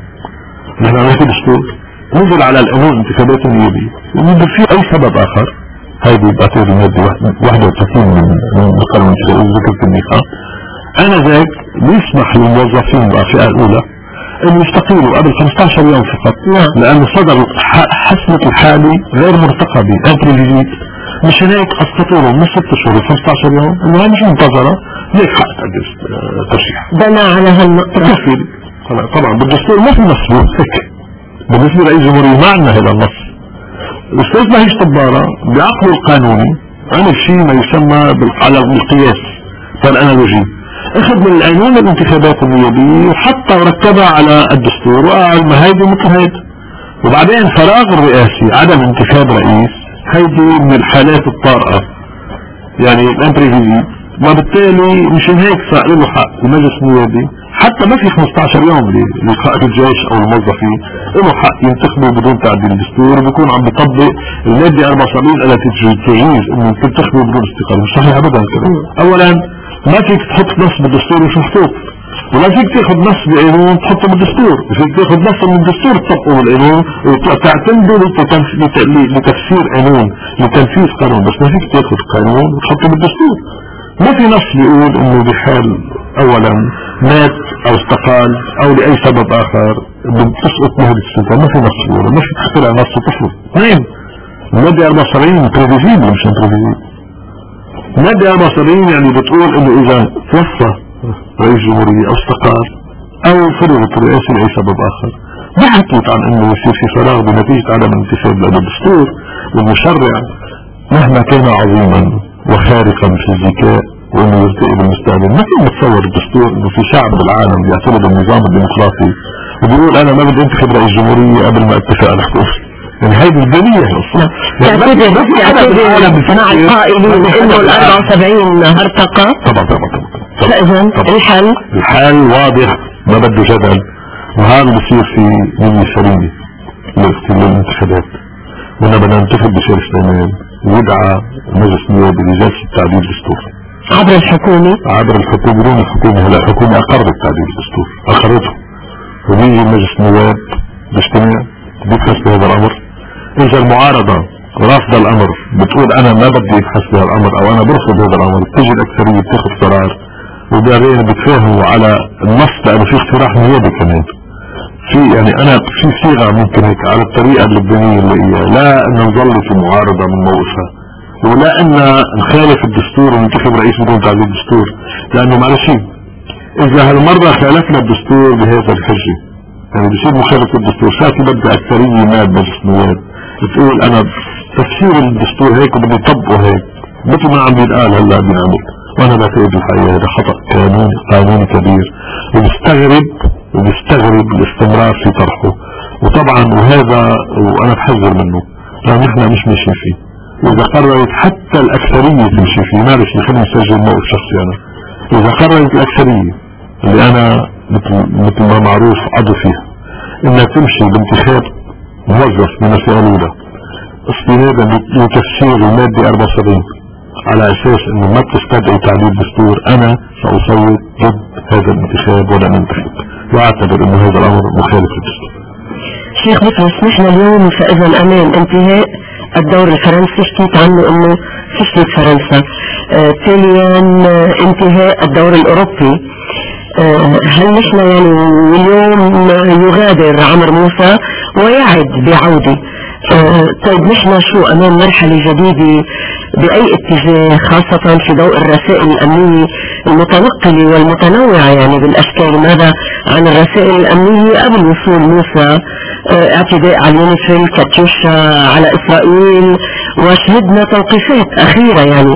نحن عملنا دستور نزل على القانون الانتخابات النيابية ويمكن في اي سبب اخر، هذه بعتبر المادة واحد وثلاثين من قانون الانتخابات ذكرت النخاع. انا ذاك بيسمح للموظفين بالفئة الاولى ان يستقيلوا قبل خمسة عشر يوم فقط، لان صدر حسنة الحالي غير مرتقبة انترفيزيت، مشان هيك اسقطوا لهم من ست شهور خمسة عشر يوم انها مش منتظرة ليك حق تقدس ترشيح. بنى على هالنقطة طبعا بالدستور ما في نص هيك. بالنسبة لرئيس الجمهورية ما عندنا هذا النص. الاستاذ بهيج طبارة بعقله القانوني عمل شيء ما يسمى على القياس والانالوجي، اخذ من القانون الانتخابات النيابية وحطها وركبها على الدستور وقال ما هيدي مثل هيدي. وبعدين فراغ الرئاسي عدم انتخاب رئيس هيدي من الحالات الطارئة يعني الانترفيزي، وبالتالي مشان هيك صار له حق المجلس النيابي حتى ما في خمسة عشر يوم لقائد الجيش او الموظفين له حق ينتخبوا بدون تعديل الدستور، وبيكون عم بيطبق المادة أربعة وسبعين التي تجيز انه تنتخبوا بدون استقالة. مش صحيح ابدا كده. اولا ما فيك تحط نص بالدستور مش محطوط، ولا فيك تاخذ نص بقانون تحطه بالدستور، وفيك تاخذ نص من الدستور تطبقه بالقانون وتعتمده لتفسير قانون لتنفيذ قانون، بس ما فيك تاخذ قانون وتحطه بالدستور. ما في نص بيقول انه بحال اولا مات او استقال او لاي سبب اخر بتسقط مهلة السلطة، ما في نص بيقول، ما في تخترع نص وتفرض. اثنين المادة أربعة وسبعين انترفيزيبل مش انترفيزيبل. المادة أربعة وسبعين يعني بتقول انه اذا توفى رئيس جمهورية او استقال او فرغت الرئاسة لاي سبب اخر ما حكيت عن انه يصير في فراغ بنتيجة عدم الانتخاب لانه الدستور والمشرع مهما كان عظيما وخارقا في الذكاء وانه يرتقي بالمستقبل ما في متصور الدستور انه في شعب بالعالم بيعترض النظام الديمقراطي وبيقول انا ما بدي انتخب رئيس جمهورية قبل ما اتفق على الحكومة. يعني هيدي الدنيا اصلا تعتبر مع القائلين انه ال أربعة وسبعين هرطقة. طبعا طبعا طبعا فاذا الحل الحل واضح ما بده جدل، وهذا بصير في نية سليمة للانتخابات، وانا بدنا ننتخب بشير سليمان ويدعى مجلس النواب لجلسة تعديل الدستور عبر الحكومة عبر الحكومة بدون الحكومة. هلا الحكومة اقرت تعديل الدستور، اقرته وبيجي مجلس النواب بيجتمع بيبحث بهذا الامر. اذا المعارضة رافضة الامر بتقول انا ما بدي ابحث بهذا الامر او انا برفض هذا الامر، بتجي الاكثرية بتاخذ قرار وبعدين بتفاهموا على النص لانه في اقتراح نيابي كمان. في يعني انا في صيغة ممكن هيك على الطريقة اللبنانية اللي هي لا ان نظل في معارضة من موقفها ولا ان نخالف الدستور وننتخب رئيس بدون تعديل الدستور، لانه معلش اذا هالمرة خالفنا الدستور بهذا الحجة يعني بصير مخالفة الدستور ساعتي بدي اكثرية ما بمجلس النواب بتقول انا تفسير الدستور هيك وبدي يطبقه هيك مثل ما عم بينقال هلا بينعمل. وانا بعتقد الحقيقة هذا خطأ قانوني قانوني كبير وبستغرب وبستغرب الاستمرار في طرحه. وطبعا وهذا وانا بحذر منه لان نحن مش ماشيين فيه، واذا قررت حتى الاكثرية تمشي فيه معلش خلينا نسجل موقف شخصي انا، اذا قررت الاكثرية اللي انا مثل مثل ما معروف عضو فيها انها تمشي بانتخاب موظف من الفئة استنادا لتفسير المادة أربعة وسبعين على اساس انه ما بتستدعي تعديل دستور، انا سأصوت ضد هذا الانتخاب ولا انتخب واعتبر انه هذا الامر مخالف للدستور. شيخ بطرس نحن اليوم فاذا امام انتهاء الدور الفرنسي، حكيت عنه انه فشلت فرنسا، آه تاليا انتهاء الدور الاوروبي، آه هل نحن يعني اليوم يغادر عمرو موسى ويعد بعودة؟ آه طيب نحن شو امام مرحلة جديدة باي اتجاه، خاصة في ضوء الرسائل الامنية المتنقلة والمتنوعة يعني بالاشكال؟ ماذا عن الرسائل الامنية قبل وصول موسى؟ اه اعتداء على اليونيفيل، كاتيوشا على اسرائيل، وشهدنا توقيفات اخيرة يعني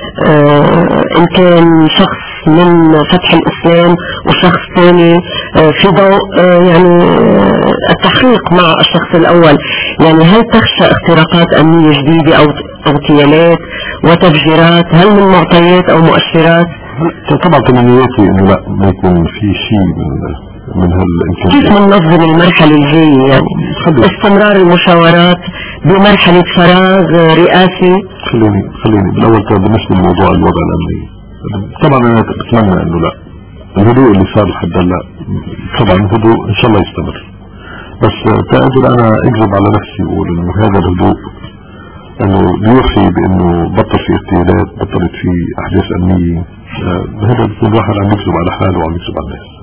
اه ان كان شخص من فتح الاسلام وشخص ثاني اه في ضوء اه يعني اه التحقيق مع الشخص الاول. يعني هل تخشى اختراقات امنية جديدة او اغتيالات وتفجيرات؟ هل من معطيات او مؤشرات؟ طبعا تمنياتي انه لا ما يكون في شيء من من هالامكانيات. كيف ننظم المرحلة الجاية يعني؟ استمرار المشاورات بمرحلة فراغ رئاسي؟ خليني خليني بالاول كان بالنسبة لموضوع الوضع الامني، طبعا انا اتمنى انه لا الهدوء اللي صار لحد هلا طبعا الهدوء ان شاء الله يستمر، بس تقدر انا اكذب على نفسي واقول انه هذا الهدوء انه يوحي بانه بطل في اغتيالات، بطلت في احداث امنية، هذا بيكون واحد عم يكذب على حاله وعم يكذب على الناس.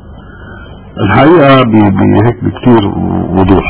الحقيقة بهيك بكتير وضوح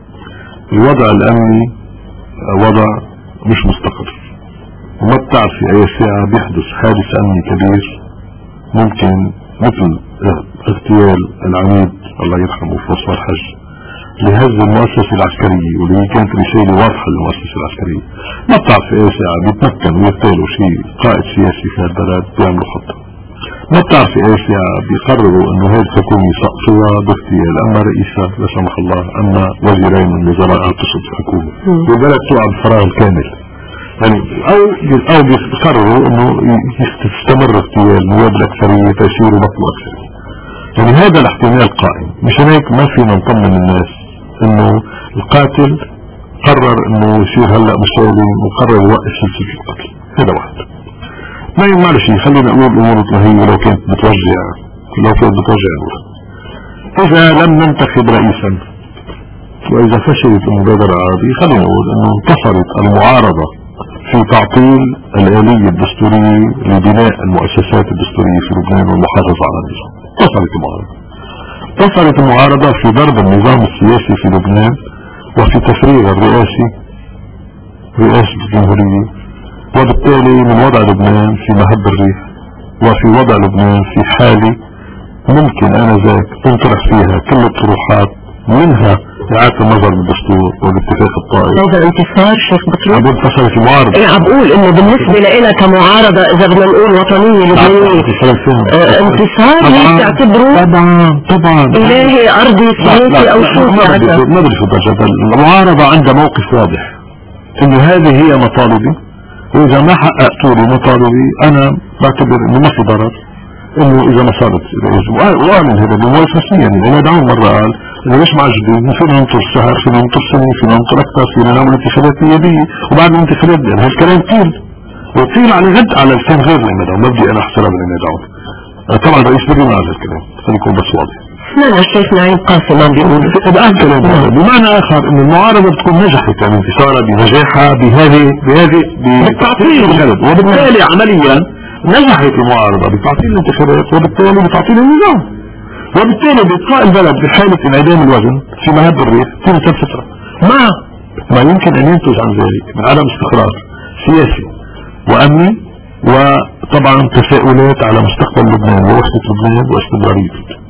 الوضع الامني وضع مش مستقر، وما بتعرف في اي ساعة بيحدث حادث امني كبير ممكن مثل اغتيال العميد الله يرحمه في وصف الحج لهز المؤسسة العسكرية، واللي كانت رسالة واضحة للمؤسسة العسكرية. ما بتعرف في اي ساعة بيتمكن ويغتالوا شيء قائد سياسي في هالبلد بيعملوا خطة. ما بتعرف في اي ساعة بيقرروا انه هاي الحكومة يسقطوها باغتيال اما رئيسها لا سمح الله اما وزيرين من وزراء تسقط الحكومة والبلد تقع بالفراغ الكامل. يعني او او بيقرروا انه يستمر اغتيال نواب الاكثرية فيصيروا بطلوا اكثرية. يعني هذا الاحتمال قائم، مشان هيك ما فينا نطمن الناس انه القاتل قرر انه يصير هلا مسالم وقرر يوقف سلسلة القتل. هذا واحد. ما يمعنى شيء، خلينا نقول الامور مثل هي لو كانت بتوجع لو كانت بتوجع الوقت. اذا لم ننتخب رئيسا واذا فشلت المبادرة العربية خلينا نقول انه انتصرت المعارضة في تعطيل الآلية الدستورية لبناء المؤسسات الدستورية في لبنان والمحافظة على النظام. انتصرت المعارضة. انتصرت المعارضة في ضرب النظام السياسي في لبنان وفي تفريغ الرئاسي رئاسة الجمهورية، وبالتالي من وضع لبنان في مهب الريح وفي وضع لبنان في حالة ممكن آنذاك تنطرح فيها كل الطروحات منها إعادة النظر بالدستور والاتفاق الطائي. هذا انتصار شيخ بطرس؟ عم انتصرت المعارضة. ايه عم بقول انه بالنسبة لنا كمعارضة اذا بدنا نقول وطنية لبنانية اه انتصار هيك تعتبروه؟ طبعا طبعا الهي ارضي سياسي او شو؟ ما بدي فوت جدل. المعارضة عندها موقف واضح انه هذه هي مطالبي، واذا ما حققتوا لي مطالبي انا بعتبر انه ما في ضرر انه اذا ما صارت واعمل هذا بموقف رسمي. يعني انا دعوه مرة قال انه ليش معجبين؟ فينا ننطر شهر، فينا ننطر سنة، فينا ننطر اكثر، فينا نعمل انتخابات نيابية وبعد الانتخابات لان هالكلام طيل وطيل على غد على لسان غير لما دعوه. ما بدي انا احسرها بالما دعوه. طبعا رئيس بري ما قال هالكلام، خلي يكون بس واضح. سمعنا الشيخ نعيم قاسم عم بيقول الآن كلام بمعنى آخر أن المعارضة بتكون نجحت يعني انتصارها بنجاحها بهذه بهذه بتعطيل البلد، وبالتالي عمليا نجحت المعارضة بتعطيل الانتخابات، وبالتالي بتعطيل النظام، وبالتالي بإبقاء البلد بحالة انعدام الوزن في مهب الريف في فترة مع ما يمكن أن ينتج عن ذلك من عدم استقرار سياسي وأمني، وطبعا تساؤلات على مستقبل لبنان ووحدة لبنان واستمراريته.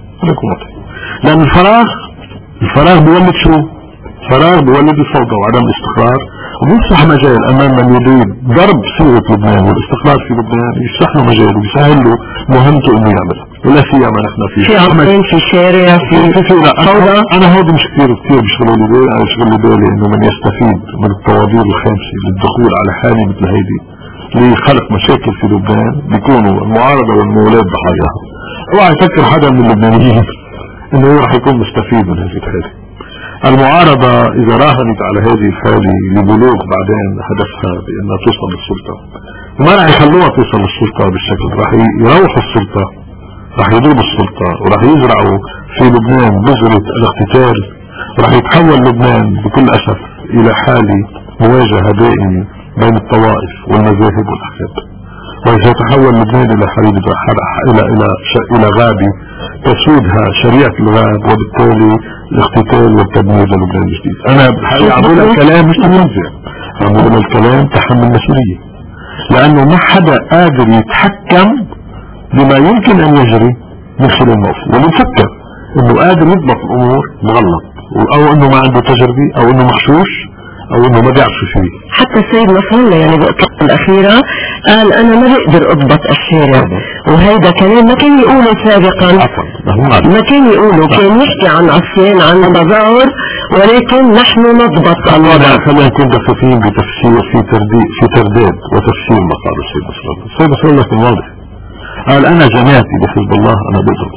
لأن الفراغ الفراغ بيولد شو؟ الفراغ بيولد الفوضى وعدم الاستقرار، وبيفتح مجال أمام من يريد ضرب صورة لبنان والاستقرار في لبنان، يفتح له مجال ويسهل له مهمته إنه يعملها، ولا سيما نحن في في عقين في شارع في فوضى. أنا هذا مش كثير كثير بشغل لي بالي، أنا بشغل لي بالي إنه من يستفيد من الطوابير الخامسة للدخول على حالة مثل هيدي لخلق مشاكل في لبنان بيكونوا المعارضة والمولاد ضحاياها. اوعى يفكر حدا من اللبنانيين انه هو رح يكون مستفيد من هذه الحالة. المعارضة اذا راهنت على هذه الحالة لبلوغ بعدين هدفها بانها توصل للسلطة، ما رح يخلوها توصل للسلطة بالشكل، رح يروحوا السلطة، رح يضربوا السلطة، ورح يزرعوا في لبنان بذرة الاقتتال، ورح يتحول لبنان بكل اسف الى حالة مواجهة دائمة بين الطوائف والمذاهب والاحزاب، وسيتحول لبنان الى حريب الى الى الى غابة تسودها شريعة الغاب، وبالتالي الاقتتال والتدمير للبنان الجديد. انا بحقيقة عم بقول الكلام مش تنزع، عم بقول الكلام تحمل مسؤولية، لانه ما حدا قادر يتحكم بما يمكن ان يجري من خلال الموقف، واللي يفكر انه قادر يضبط الامور مغلط، او انه ما عنده تجربة، او انه محشوش، او انه ما بيعرف شو فيه. حتى السيد نصر الله يعني بإطلاق الأخيرة قال أنا ما بقدر أضبط الشارع، وهيدا كلام ما كان يقوله سابقا، ما كان يقوله، كان يحكي عن عصيان عن تظاهر، ولكن نحن نضبط الوضع. خلينا نكون دقيقين بتفسير في ترديد في ترداد وتفسير ما قاله السيد نصر الله. السيد نصر الله كان واضح، قال أنا جماعتي بحزب الله أنا بقدر،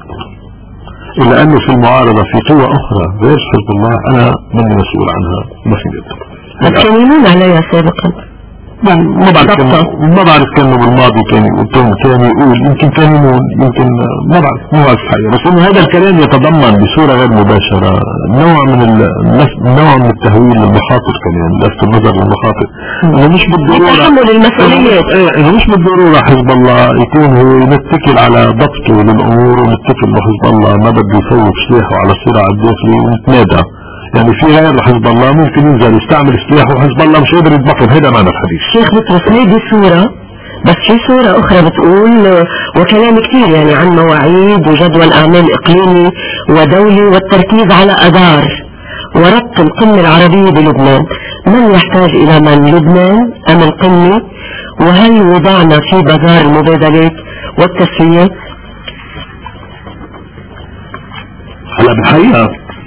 إلا أنه في المعارضة في قوة أخرى غير حزب الله أنا مني مسؤول عنها ما في قدر. الكلمين عليها سابقا يعني ما بعرف كان ما بعرف كانوا بالماضي كان يقول كان يقول يمكن كان يقول يمكن ما بعرف ما بعرف الحقيقة، بس انه هذا الكلام يتضمن بصورة غير مباشرة نوع من نوع من التهويل للمخاطر، كمان لفت النظر للمخاطر، انه مش بالضرورة تحمل المسؤوليات، انه مش بالضرورة حزب الله يكون هو يتكل على ضبطه للامور، ونتكل لحزب الله ما بده يفوت سلاحه على الصراع الداخلي ونتنادى. يعني في غير حزب الله ممكن ينزل يستعمل سلاح وحزب الله مش قادر يتبطل، هذا معنى الحديث. شيخ بطرس هيدي صورة، بس في صورة اخرى بتقول وكلام كثير يعني عن مواعيد وجدول اعمال اقليمي ودولي والتركيز على ادار وربط القمة العربية بلبنان. من يحتاج الى من، لبنان ام القمة؟ وهل وضعنا في بازار المبادلات والتسوية؟ هلا بالحقيقة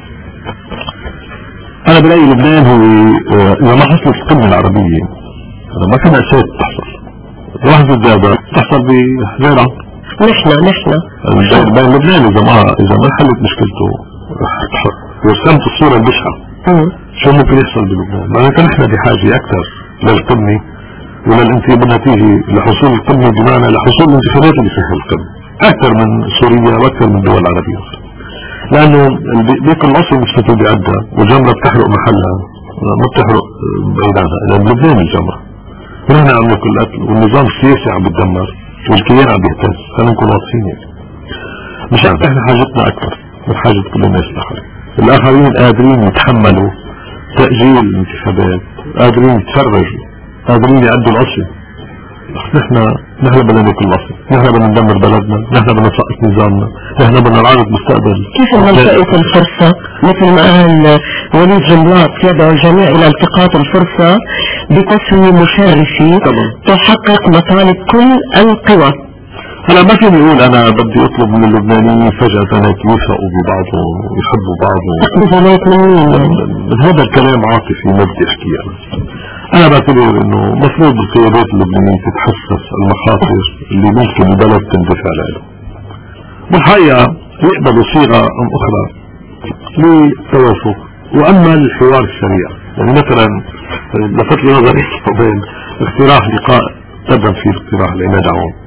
أنا برأيي لبنان هو إذا ما حصلت القمة العربية إذا ما كان أساس تحصل واحد الزيادات تحصل بغيرها. نحن نحن بين لبنان إذا ما إذا ما حلت مشكلته ورسمت الصورة البشعة شو ممكن يحصل بلبنان. لأنك نحن بحاجة أكثر للقمة وللانتخابات بالنتيجة لحصول القمة، بمعنى لحصول الانتخابات اللي فيها القمة أكثر من سوريا وأكثر من دول عربية، لأنه بيك الأصل مش بيعدها والجمرة بتحرق محلها ما بتحرق بعيد عنها، لأن لبنان الجمرة ونحن عم ناكل الأكل والنظام السياسي عم بيتدمر والكيان عم بيهتز. خلينا نكون واضحين يعني مش عارف احنا حاجتنا أكثر من حاجة كل الناس الآخرين. الآخرين قادرين يتحملوا تأجيل الانتخابات، قادرين يتفرجوا، قادرين يعدوا الأصل. نحن نحن بدنا ناكل الأصل، نحن بدنا ندمر بلدنا، نحن بدنا نسقط نظامنا، نحن بدنا نعرض مستقبل. كيف نلتقط الفرصة؟ مثل ما قال وليد جنبلاط يدعو الجميع إلى التقاط الفرصة بتسوية مشرفة تحقق مطالب كل القوى. هلا ما فيني اقول انا بدي اطلب من اللبنانيين فجأة يوفقوا ببعضهم ويحبوا بعضهم. بزمات منين يعني؟ هذا الكلام عاطفي ما بدي احكيه انا. انا بعتبر انه مفروض القيادات اللبنانية تتحسس المخاطر اللي ممكن البلد تندفع لها، والحقيقة يقبلوا صيغة ام اخرى للتوافق. واما الحوار السريع يعني مثلا لفت لي نظري بين اقتراح لقاء قدم فيه اقتراح لعماد عون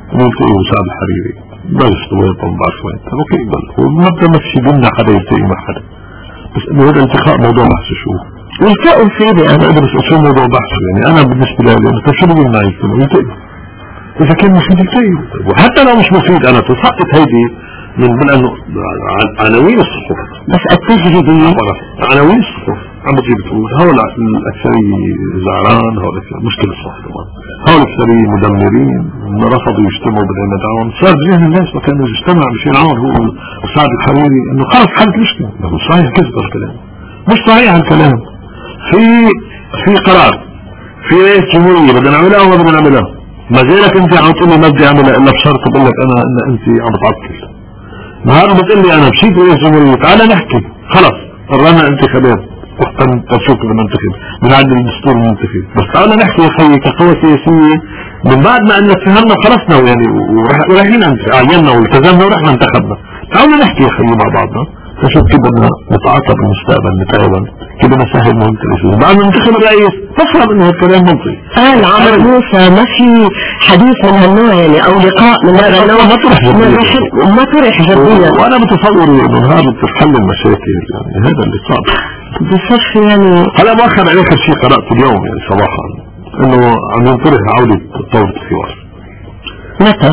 نلتقي وسعد الحريري بلش طويلة ما بعرف وين. طب اوكي بل والمبدأ ما فيش بيمنع حدا يلتقي مع حدا، بس انه هذا الالتقاء موضوع بحث شو يلتقوا فيه انا اقدر بس شو موضوع بحث يعني انا بالنسبة لي طيب شو بيمنع يلتقوا يلتقوا اذا كان مفيد يلتقوا، وحتى لو مش مفيد انا تسقط هيدي من من انه عناوين الصحف بس التجريبية عناوين الصحف عم بتجيب تقول هؤلاء الأكثرية زعران، هؤلاء مشكلة الصحف طبعا، هؤلاء الأكثرية مدمرين رفضوا يجتمعوا بالإعلام، صار ذهن الناس ما كانوا يجتمع بشيء عون هو وسعد الحريري انه خلص حلت مشكلة. مش صحيح كذب الكلام، مش صحيح الكلام. في في قرار في رئيس جمهورية بدنا نعملها وما بدنا نعملها، ما زالك انت عم تقول لي ما بدي اعملها الا بشرط بقول لك انا ان انت عم بتعطل. نهار بتقول لي انا مشيت رئيس جمهورية تعال نحكي خلص قررنا انتخابات وقتا تشوف المنتخب من عند الدستور المنتخب، بس تعال نحكي يا خيي كقوة سياسية من بعد ما ان فهمنا خلصنا يعني ورايحين عيننا والتزمنا ورحنا انتخبنا، تعالوا نحكي يا خيي مع بعضنا نشوف كيف بدنا نتعاطى بالمستقبل نتعاون كيف بدنا نسهل مهمة الاسئلة بعد ما ننتخب الرئيس. تفهم انه الكلام منطقي. قال عمرو موسى ما في حديث من هالنوع يعني او لقاء من هذا النوع ما طرح جديا ما طرح جديا، وانا متصور انه هذا تحل المشاكل يعني هذا اللي صار بصف يعني. هلا مؤخر عليك شيء قرأت اليوم يعني صباحا انه عم ينطرح عودة ثورة الحوار. متى؟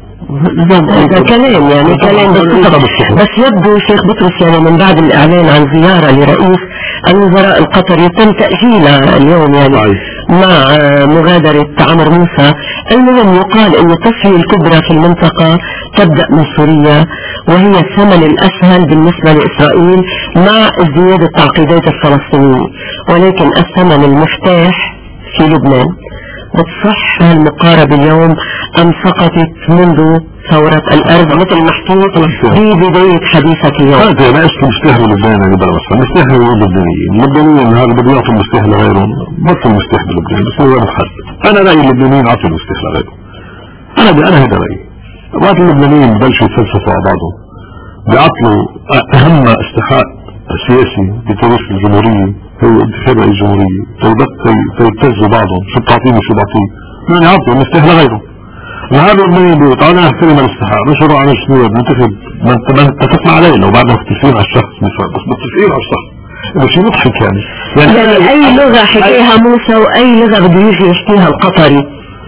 هذا كلام يعني كلام بس, بس يبدو شيخ بطرس يعني من بعد الاعلان عن زيارة لرئيس الوزراء القطري يتم تأجيلها اليوم يعني مع مغادرة عمرو موسى. المهم يقال ان التسوية الكبرى في المنطقة تبدأ من سوريا وهي الثمن الاسهل بالنسبة لاسرائيل مع ازدياد التعقيدات الفلسطينية، ولكن الثمن المفتاح في لبنان. بتصح هالمقاربة اليوم ام سقطت منذ ثورة الارض مثل ما حكيت في بداية حديثك اليوم؟ هذا ما اسمه مستهل لبنان يعني بلا بس مستهل اللبنانيين، اللبنانيين هذا بده يعطوا المستهل لغيرهم، بطل مستهل بلبنان بس هو محل. انا رأيي اللبنانيين عطوا المستهل لغيرهم. انا انا هذا رأيي. وقت اللبنانيين بلشوا يتفلسفوا على بعضهم بيعطلوا اهم استحقاق سياسي بتاريخ الجمهورية هو انتخاب رئيس الجمهورية، فيبتزوا بعضهم شو بتعطيني شو بعطيه، يعني عطوا المستهل لغيرهم. وهذا اللي بيقول تعالى نحترم الاستحقاق نشروا عن الشنو بنتخب ما اتفقنا عليه لو بعدنا مختلفين على الشخص مش بس متفقين على الشخص. هذا شيء مضحك يعني. يعني, يعني اي لغة حكيها موسى واي لغة بده يجي يحكيها القطري.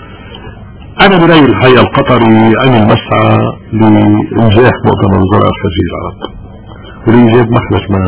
انا برأيي الحقيقة القطري عمل مسعى لانجاح مؤتمر وزراء الخارجية العرب ولإيجاد مخرج ما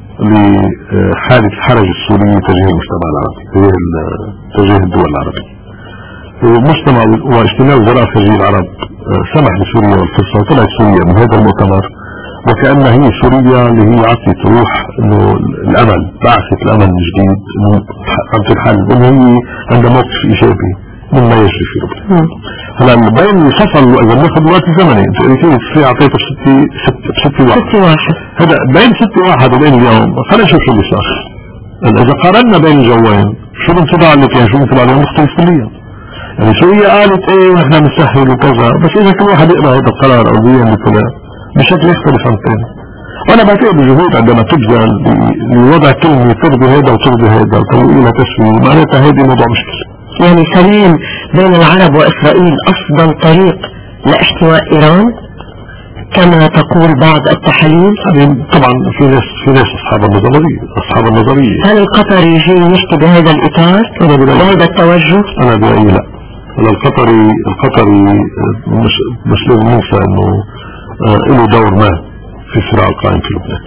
لحالة الحرج السوري تجاه المجتمع العربي تجاه الدول العربية. ومجتمع واجتماع وزراء الخارجية العرب سمح لسوريا والفرصة وطلعت سوريا من هذا المؤتمر وكأن هي سوريا اللي هي عطت روح انه الامل بعثت الامل الجديد انه عم تنحل وانه هي عندها موقف ايجابي مما يجري في لبنان. هلا بين الفصل اذا بناخذ وقت زمني انت قلتي في اعطيته بستي بستي واحد ستي واحد هذا بين ستي واحد وبين اليوم خلينا نشوف شو اللي صار. اذا قارنا بين الجوين شو الانطباع اللي كان شو الانطباع اللي مختلف كليا. يعني سوريا قالت ايه ونحن بنسهل وكذا بس اذا كل واحد يقرا هذا القرار او بيان مثلا بشكل يختلف عن الثاني. وانا بعتقد بجهود عندما تبذل لوضع كلمه ترضي هذا وترضي هذا وتقول لها تسويه معناتها هذه موضوع مشكله. يعني سلام بين العرب واسرائيل افضل طريق لاحتواء ايران كما تقول بعض التحاليل. طبعا في ناس في ناس اصحاب النظريه اصحاب النظريه. هل القطري يجي يحكي بهذا الاطار وهذا التوجه؟ انا برايي لا. القطري القطري مش مش لازم ننسى انه له دور ما في الصراع القائم في لبنان.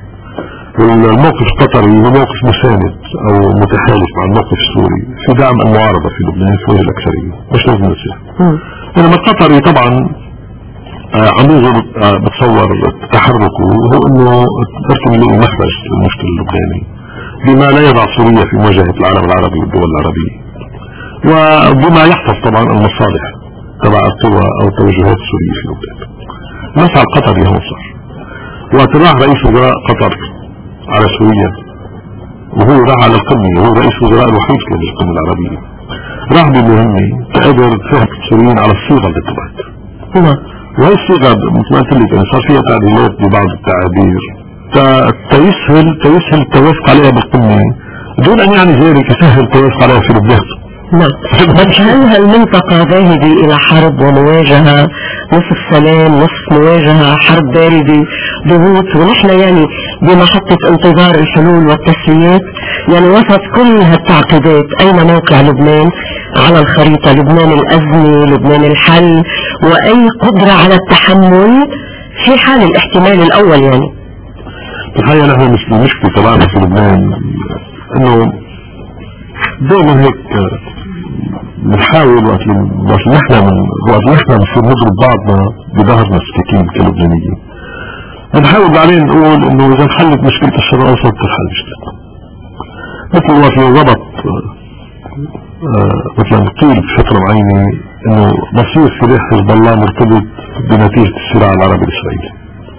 والموقف القطري هو موقف مساند او متحالف مع الموقف السوري في دعم المعارضه في لبنان في وجه الاكثريه مش لازم ننسى. انما القطري طبعا عم يظهر بتصور تحركه هو انه تركم له مخرج للمشكله اللبناني بما لا يضع سوريا في مواجهه العالم العربي والدول العربيه وبما يحفظ طبعا المصالح تبع القوى او التوجهات السوريه في لبنان. مسعى القطري هو صار وقت راح رئيس وزراء قطر على سوريا وهو راح على القمه وهو رئيس وزراء الوحيد كان للقمه العربيه راح بمهمه تقدر تفهم السوريين على الصيغه اللي اتبعت. وهي الصيغه مثل ما قلت لك صار فيها تعديلات ببعض التعابير تيسهل تيسهل التوافق عليها بالقمه دون ان يعني ذلك يسهل التوافق عليها في لبنان. نعم. بس هل هالمنطقة ذاهبة إلى حرب ومواجهة، نصف سلام نصف مواجهة، حرب باردة، ضغوط، ونحن يعني بمحطة انتظار الحلول والتسويات؟ يعني وسط كل هالتعقيدات أين موقع لبنان على الخريطة؟ لبنان الأزمة، لبنان الحل، وأي قدرة على التحمل في حال الاحتمال الأول؟ يعني الحقيقة نحن مش المشكلة طبعا في لبنان انه دائما هيك بنحاول وقت وقت نحن من وقت نحن بنصير نضرب بعضنا بظهرنا سكاكين كلبنانيين، بنحاول بعدين نقول انه اذا انحلت مشكلة الشرق الاوسط تنحل مشكلتنا. مثل وقت ضبط مثلا قيل بفترة معينة انه مصير سلاح حزب الله مرتبط بنتيجة الصراع العربي الاسرائيلي،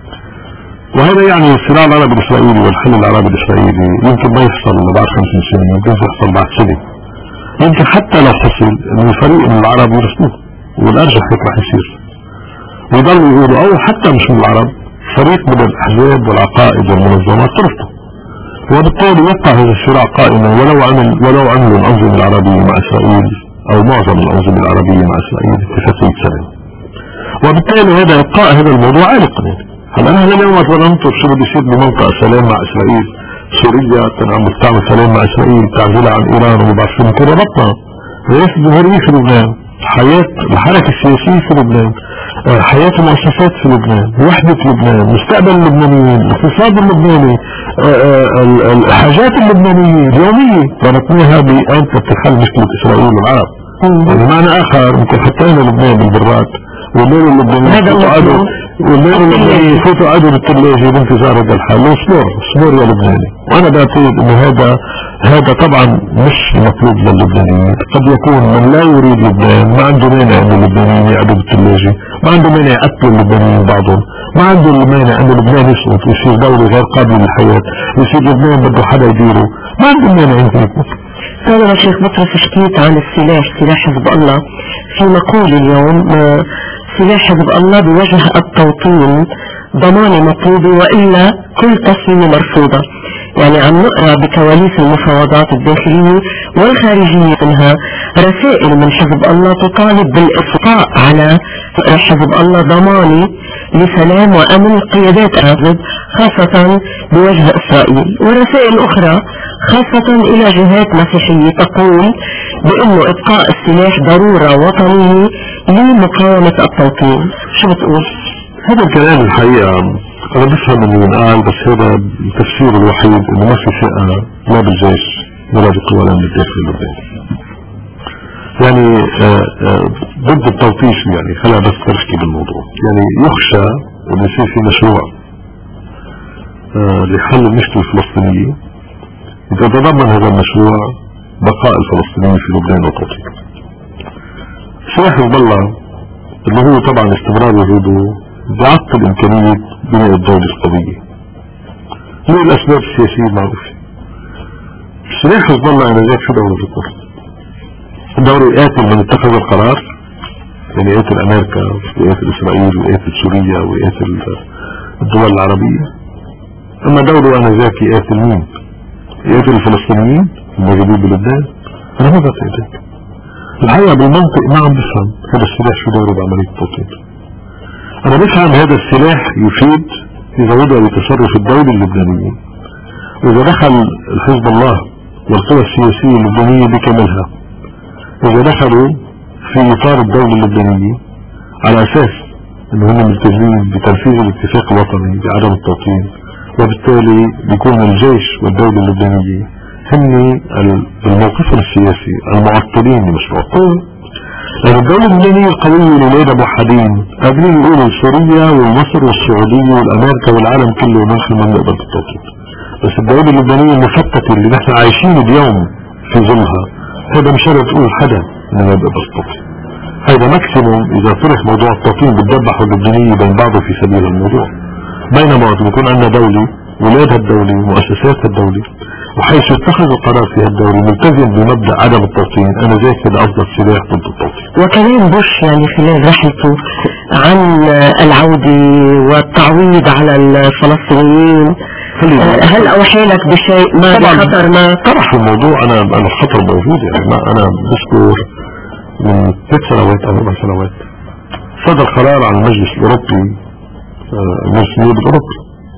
وهذا يعني الصراع العربي الاسرائيلي والحل العربي الاسرائيلي يمكن ما يحصل بعد خمسين سنة، يمكن يحصل بعد سنة، يمكن حتى لو حصل انه فريق من العرب يرسلوه، والارجح هيك رح يصير، ويضلوا يقولوا او حتى مش من العرب فريق من الاحزاب والعقائد والمنظمات ترفضه، وبالتالي يبقى هذا الصراع قائما ولو عمل ولو عملوا الانظمة العربية مع اسرائيل او معظم الانظمة العربية مع اسرائيل اتفاقية سلام، وبالتالي هذا ابقاء هذا الموضوع عالق. هلا انا اليوم اتوقع انظر شو بده يصير بمنطقة سلام مع اسرائيل، سوريا كان عم بتعمل سلام مع اسرائيل، تعزلها عن ايران ومبعث لهم كل ربطنا، رئاسة الجمهورية في لبنان، حياة الحركة السياسية في لبنان، حياة المؤسسات في لبنان، وحدة لبنان، مستقبل اللبنانيين، الاقتصاد اللبناني، الحاجات اللبنانية اليومية ربطناها بأن تتحل مشكلة اسرائيل والعرب. يعني معنى اخر ممكن حطينا لبنان بالبراد والليل اللبناني فوتوا والليل اللبناني فوتوا قعدوا بالثلاجة بانتظار هذا الحل، وصبر صبر يا لبناني. وانا بعتقد انه هذا هذا طبعا مش مطلوب للبنانيين، قد يكون من لا يريد لبنان ما عنده مانع ان اللبنانيين يقعدوا بالثلاجة، ما عنده مانع يقتلوا اللبنانيين بعضهم، ما عنده مانع ان لبنان يسقط ويصير دولة غير قابلة للحياة، ويصير لبنان بده حدا يديره، ما عنده مانع يمكن. كان الشيخ بطرس حكيت عن السلاح، سلاح حزب الله، في مقول اليوم سلاح حزب الله بوجه التوطين ضمان مطلوب وإلا كل تسوية مرفوضة. يعني عم نقرأ بكواليس المفاوضات الداخلية والخارجية منها رسائل من حزب الله تطالب بالإبقاء على حزب الله ضماني لسلام وأمن قيادات الحزب خاصة بوجه إسرائيل، ورسائل أخرى خاصة إلى جهات مسيحية تقول بأنه إبقاء السلاح ضرورة وطنية لمقاومة التوطين. شو بتقول؟ هذا الكلام الحقيقة أنا بفهم اللي بنقال، بس هذا التفسير الوحيد إنه ما في ثقة لا بالجيش ولا بالقوى الأمن الداخلي اللبناني. يعني آآ آآ ضد التوطيش، يعني خلينا بس تركي بالموضوع. يعني يخشى إنه يصير في مشروع لحل المشكلة الفلسطينية يتضمن هذا المشروع بقاء الفلسطينيين في لبنان وتوطين. سلاح حزب الله اللي هو طبعا استمرار وجوده بيعطل إمكانية بناء الدولة القوية. هي الأسباب السياسية المعروفة. سلاح حزب الله أنا ذاك شو دورة الكل؟ دورة يقاتل من اتخذ القرار، يعني يقاتل أمريكا ويقاتل إسرائيل ويقاتل سوريا ويقاتل الدول العربية. أما دورة أنا ذاك يقاتل مين؟ يقاتل الفلسطينيين الموجودين بلبنان. أنا ما بعتقد ذاك. الحقيقة بالمنطق ما عم بفهم هذا السلاح شو دوره بعملية التوطين. أنا بفهم هذا السلاح يفيد إذا وضع لتصرف الدولة اللبنانية، وإذا دخل الحزب الله والقوى السياسية اللبنانية بكاملها، إذا دخلوا في إطار الدولة اللبنانية على أساس أنهم ملتزمين بتنفيذ الاتفاق الوطني بعدم التوطين، وبالتالي بيكون الجيش والدولة اللبنانية هم الموقف السياسي المعطلين لمشروع التوطين. لأن الدولة اللبنانية القوية والولادة موحدين قادرين يقولوا سوريا ومصر والسعودية والأمريكا والعالم كله نحن ما نقبل بالتوطين، بس الدولة اللبنانية المفتتة اللي نحن عايشين اليوم في ظلها هذا مش شرط تقول حدا إنه ما بيقبل بالتوطين. هذا ماكسيموم إذا طرح موضوع التوطين بتدبحوا اللبنانية بين بعضه في سبيل الموضوع، بينما يكون عندنا دولة ولادها الدولة ومؤسساتها الدولة وحيث اتخذ القرار في هالدولة ملتزم بمبدأ عدم التوطين، أنا ذاك هذا أفضل سلاح ضد التوطين. وكلام بوش يعني خلال رحلته عن العودة والتعويض على الفلسطينيين، هل أوحي لك بشيء ما بخطر ما طرح الموضوع؟ أنا أنا الخطر موجود يعني. ما أنا بذكر من ثلاث سنوات أو أربع سنوات صدر قرار عن المجلس الأوروبي، المجلس النيابي الأوروبي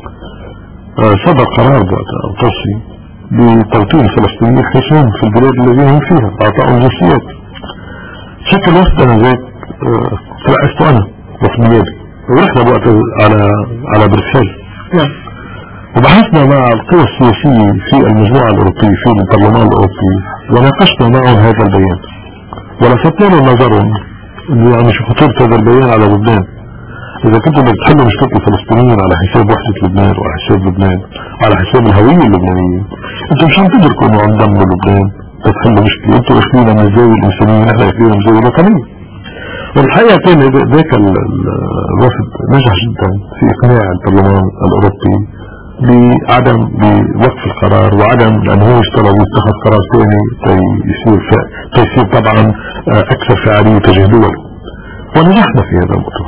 صدر قرار بوقتها أو توصي بتوطين الفلسطينيين حيثهم في البلاد الذين هم فيها، أعطائهم جنسيات. شكل وفد أنا ذاك رأسته أنا وفد نيابي، ورحنا بوقتها على على برسل. نعم. وبحثنا مع القوى السياسية في المجموعة الأوروبية في البرلمان الأوروبي، وناقشنا معهم هذا البيان، ولفتنا لهم نظرهم إنه يعني شو خطورة هذا البيان على لبنان. إذا كنتم بدك تحلوا مشكلة الفلسطينيين على حساب وحدة لبنان وعلى حساب لبنان وعلى حساب الهوية اللبنانية، أنتم مش عم تدركوا إنه عم دمروا لبنان تتحلوا مشكلة. أنتم أخذونا من الزاوية الإنسانية، نحن أخذونا من الزاوية الوطنية. والحقيقة كان ذاك الوفد نجح جدا في إقناع البرلمان الأوروبي بعدم بوقف القرار، وعدم لأنه هو اشترى واتخذ قرار ثاني يصير تيصير طبعا أكثر فعالية تجاه دوله، ونجحنا في هذا الموضوع.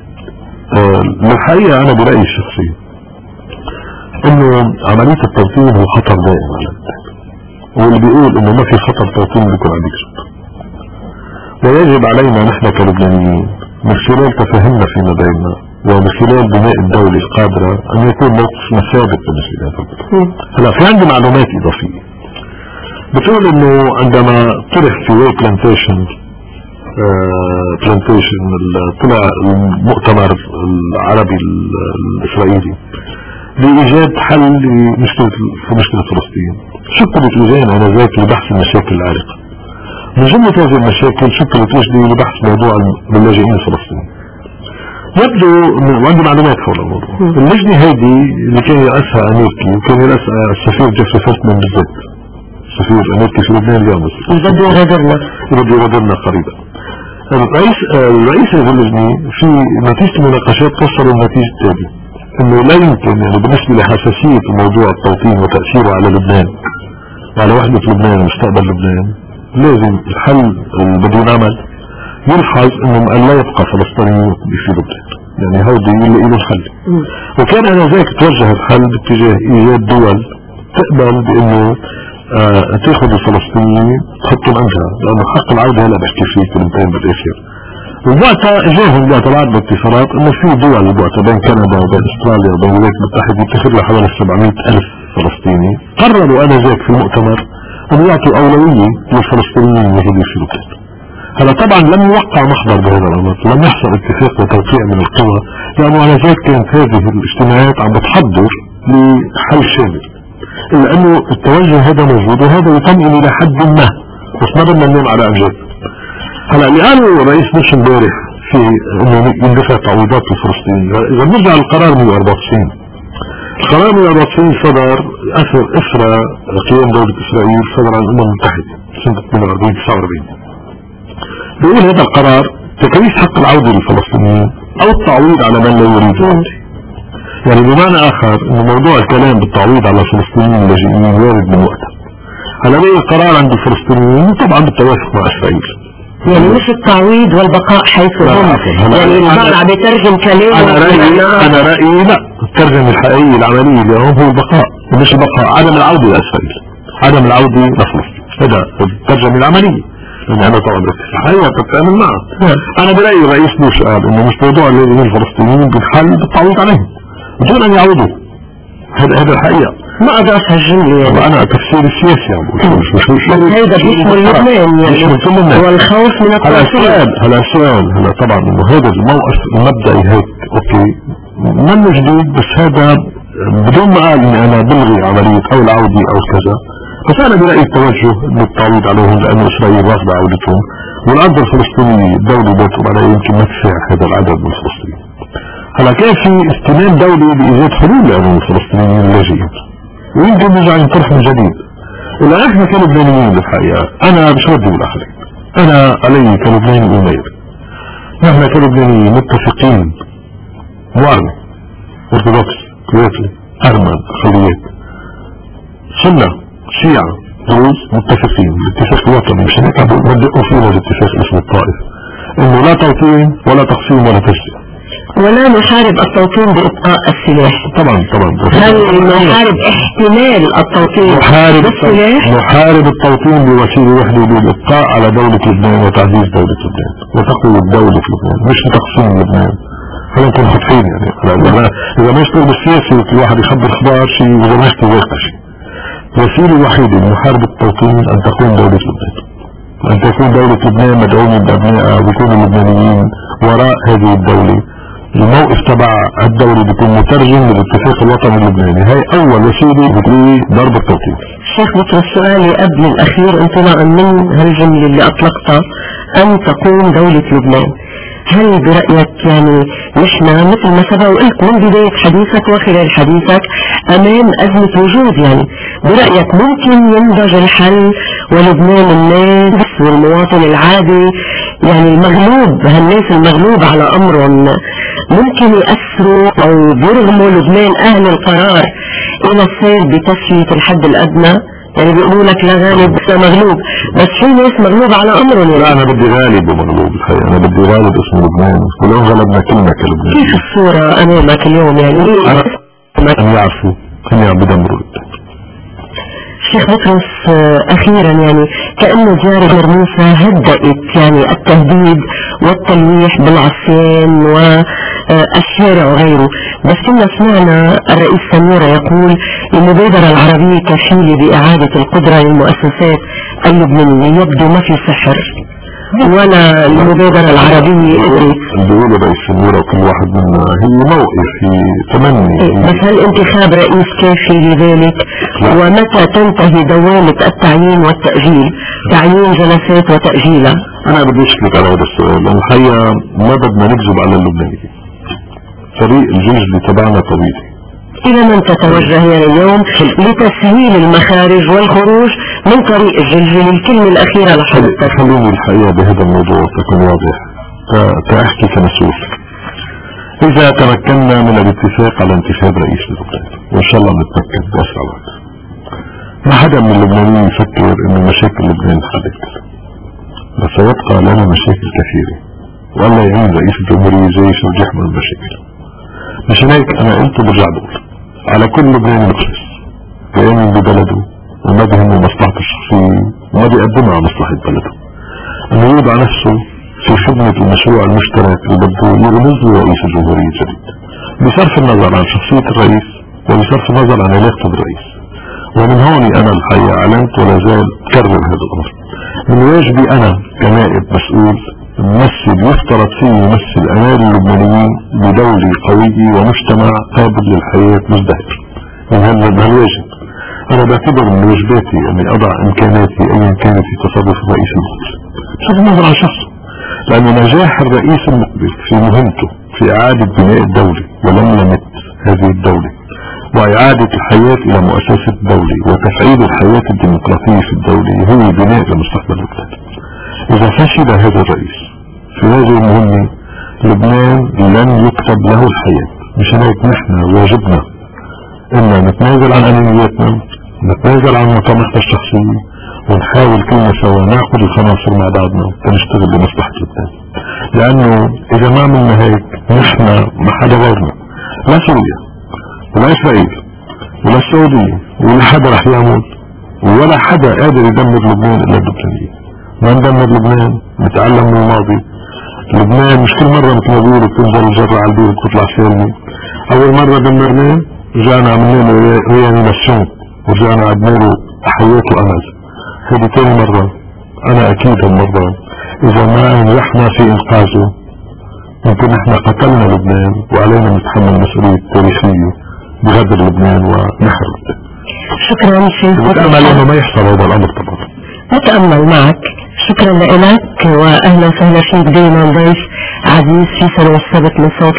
الحقيقة أنا برأيي الشخصي إنه عملية التوطين هو خطر دائم على البلاد، واللي بيقول إنه ما في خطر توطين بيكون عم يكذب. ويجب علينا نحن كلبنانيين من خلال تفاهمنا فيما بيننا ومن خلال بناء الدولة القادرة أن يكون موقفنا ثابت بالنسبة لهذا الموضوع. هلا في عندي معلومات إضافية بتقول إنه عندما طرح في واي بلانتيشن بلانتيشن طلع المؤتمر العربي الإسرائيلي لإيجاد حل لمشكلة مشكلة فلسطين، شكلت لجان آنذاك لبحث المشاكل العالقة. من جملة هذه المشاكل شكلت لجنة لبحث موضوع اللاجئين الفلسطينيين. يبدو وعندي معلومات حول الموضوع. اللجنة هذه اللي كان يرأسها أمريكي، وكان يرأسها السفير جيفري فيلتمان بالذات، السفير الأمريكي في لبنان اليوم، بده يغادرنا بده يغادرنا قريبا. الرئيس الرئيس هذه اللجنة في نتيجة المناقشات وصل النتيجة التالية، انه لا يمكن يعني بالنسبة لحساسية موضوع التوطين وتأثيره على لبنان وعلى وحدة لبنان ومستقبل لبنان، لازم الحل اللي بده ينعمل يلحظ انه لا يبقى فلسطينيين في لبنان، يعني هودي اللي له الحل. وكان انا ذاك توجه الحل باتجاه ايجاد دول تقبل بانه آه تاخذ الفلسطينيين تحطهم عندها، لانه حق العودة هلا بحكي فيه كلمتين بالاخر. وبوقتها اجاهم بوقتها بعد الاتصالات انه في دول بوقتها بين كندا وبين استراليا وبين الولايات المتحدة يتخذ لها حوالي سبعمئة ألف فلسطيني. قرروا انا ذاك في المؤتمر ان يعطوا اولوية للفلسطينيين الموجودين في لبنان. هلا طبعا لم يوقع محضر بهذا الامر، لم يحصل اتفاق وتوقيع من القوى، لانه على ذلك كانت هذه الاجتماعات عم بتحضر لحل شامل، الا انه التوجه هذا موجود وهذا يطمئن الى حد ما، بس ما بدنا ننام على امجاد. هلا اللي قالوا الرئيس بوش امبارح في انه يندفع تعويضات للفلسطينيين، اذا بنرجع للقرار مئة وأربعة وتسعين، القرار مئة وأربعة وتسعين صدر اثر اثرى قيام دولة اسرائيل، صدر عن الامم المتحدة سنة اثنين وأربعين تسعة وأربعين. بيقول هذا القرار تكريس حق العودة للفلسطينيين او التعويض على من لا يريد العودة. يعني بمعنى اخر انه موضوع الكلام بالتعويض على الفلسطينيين اللاجئين وارد من وقتها. هلا بقي القرار عند الفلسطينيين طبعا بالتوافق مع اسرائيل، يعني مش التعويض والبقاء حيث هم، يعني البعض عم يترجم كلام. انا رأيي انا رأيي لا، الترجمة الحقيقية العملية اليوم هو البقاء، مش البقاء، عدم العودة لاسرائيل، عدم العودة لفلسطين، هذا الترجمة العملية. يعني انا طبعا الحقيقة بتتعامل معه. انا برأيي الرئيس بوش قال انه مش موضوع اللاجئين الفلسطينيين بالحل بالتعويض عليهم بدون ان يعودوا، هذا هذا الحقيقة. ما أدرسها الجملة يعني. أنا تفسير السياسي يعني مش مش مش هيدا بيشمل لبنان يعني، والخوف من التوصيل. هلا السؤال هلا السؤال هلا طبعا إنه هذا الموقف المبدئي هيك أوكي منه جديد، بس هذا بدون ما قال إني أنا بلغي عملية أو العودة أو كذا، بس أنا برأيي التوجه للتعويض عليهم، لأنه إسرائيل رافضة عودتهم، والأرض الفلسطينية الدولة بيتهم عليها يمكن ما تسع هذا العدد من الفلسطينيين. هلا كان في اهتمام دولي بإيجاد حلول لأمام الفلسطينيين اللاجئين، ويمكن نرجع نطرح من جديد. إلا احنا كلبنانيين بالحقيقة، أنا مش ودي بالآخرين، أنا علي كلبناني أمير، نحن كلبنانيين متفقين، معرض أرثوذكس كويتي أرمن خليات سنة شيعة دروز متفقين، الاتفاق الوطني مش هناك بدقوا فينا الاتفاق اسمه الطائف، انه لا توطين ولا تقسيم ولا تجزئة، ولا نحارب التوطين بإبقاء السلاح. طبعا طبعا. هل نحارب احتمال التوطين نحارب بالسلاح؟ نحارب التوطين بوسيلة وحدة، بالإبقاء على دولة لبنان وتعزيز دولة لبنان وتقوية دولة لبنان، مش بتقسيم لبنان. خلينا نكون خاطفين يعني. إذا إذا ما يشتغل بالسياسي الواحد يخبر أخبار شيء، وإذا ما يشتغل غير شيء. الوسيلة الوحيدة لمحاربة التوطين أن تكون دولة لبنان، أن تكون دولة لبنان مدعومة بأبنائها ويكون اللبنانيين وراء هذه الدولة. الموقف تبع الدولة بيكون مترجم للاتفاق الوطني اللبناني. هاي أول وسيلة لضرب التوطين. شيخ بطرس، سؤالي قبل الأخير انطلاقا من هالجملة اللي أطلقتها، أن تقوم دولة لبنان، هل برأيك يعني نحن مثل ما سبق وقلت من بداية حديثك وخلال حديثك أمام أزمة وجود، يعني برأيك ممكن ينضج الحل ولبنان الناس والمواطن العادي يعني المغلوب، هالناس المغلوب على أمرهم ممكن يأثروا أو يرغموا لبنان أهل القرار إلى السير بتسوية الحد الأدنى؟ يعني بيقولوا لك لا غالب بس مغلوب، بس في ناس مغلوب على أمرهم. لا أنا بدي غالب ومغلوب الحقيقة، أنا بدي غالب اسمه لبنان، ولو غلبنا كلنا كلبنان. كيف الصورة أمامك اليوم يعني؟ أن يعرفوا أن يعبدوا أمر شيخ بطرس، أخيرا يعني كأنه جاري مرموسة هدأت يعني التهديد والتلويح بالعصيان والشارع وغيره، بس كنا سمعنا الرئيس سميرة يقول المبادرة العربية كفيلة بإعادة القدرة للمؤسسات اللبنانية. يبدو ما في سحر ولا المبادرة العربية قدرت. الدولة رئيس سميرة وكل واحد منا هي موقف، هي تمني. بس هل انتخاب رئيس كافي لذلك؟ ومتى تنتهي دوامة التعيين والتأجيل، تعيين جلسات وتأجيلها؟ أنا بدي أشكلك على هذا السؤال، لأن الحقيقة ما بدنا نكذب على اللبنانيين. طريق الجلجلة تبعنا طويل. إلى من تتوجه يعني اليوم لتسهيل المخارج والخروج من طريق الجلجلة؟ الكلمة الأخيرة لحضرتك. خليني الحقيقة بهذا الموضوع تكون واضح كأحكي كمسؤول. إذا تمكنا من الاتفاق على انتخاب رئيس للبلاد، وإن شاء الله نتمكن بأسرع وقت، ما حدا من اللبنانيين يفكر إنه مشاكل لبنان انحلت، بس سيبقى لنا مشاكل كثيرة، والله يعين رئيس الجمهورية جيش ويحمل المشاكل. مشان هيك أنا قلت وبرجع بقول على كل لبناني مخلص بيؤمن ببلده وما بيهمه مصلحته الشخصية وما بيقدمها على مصلحة بلده، أنه يوضع نفسه في خدمة المشروع المشترك اللي بده يرمز له رئيس الجمهورية الجديد، بصرف النظر عن شخصية الرئيس وبصرف النظر عن علاقته بالرئيس. ومن هون أنا الحقيقة أعلنت ولا زال أكرر هذا الأمر، من واجبي أنا كنائب مسؤول ممثل يفترض فيه يمثل أمال اللبنانيين بدولة قوية ومجتمع قابل للحياة مزدهر. من هالواجب أنا بعتبر من واجباتي أني أضع إمكاناتي أيا كانت في تصرف الرئيس المقبل بصرف النظر عن شخصه، لأن نجاح الرئيس المقبل في مهمته في إعادة بناء الدولة ولملمة هذه الدولة وإعادة الحياة إلى مؤسسة الدولة وتفعيل الحياة الديمقراطية في الدولة هو بناء لمستقبل البلاد. إذا فشل هذا الرئيس في هذه المهمة لبنان لن يكتب له الحياة. مشان هيك نحن واجبنا إن نتنازل عن أنانياتنا، نتنازل عن مطامحنا الشخصية، ونحاول كلنا سوا ناخذ الخناصر مع بعضنا ونشتغل لمصلحة لبنان. لأنه إذا ما عملنا هيك نحن ما حدا غيرنا، لا سوريا ولا إسرائيل ولا السعودية ولا حدا رح يعمل، ولا حدا قادر يدمر لبنان إلا اللبنانيين. ما ندمر لبنان، نتعلم من الماضي. لبنان مش كل مرة مثل ما بيقولوا بتنزل الجرة على البيت وتطلع سالمة. أول مرة دمرناه رجعنا عملنا له ريانيماسيون ورجعنا عدنا له حياة وأمل. هذه تاني مرة. أنا أكيد هالمرة إذا ما نجحنا في إنقاذه ممكن احنا قتلنا لبنان وعلينا نتحمل المسؤولية التاريخية بغدر لبنان ونحر لبنان. شكرا شيخ. بتأمل انه ما يحصل هذا الامر طبعا. أتأمل معك. شكرا لك وأهلا وسهلا فيك دائما ضيف عزيز في سنة السبت من صوت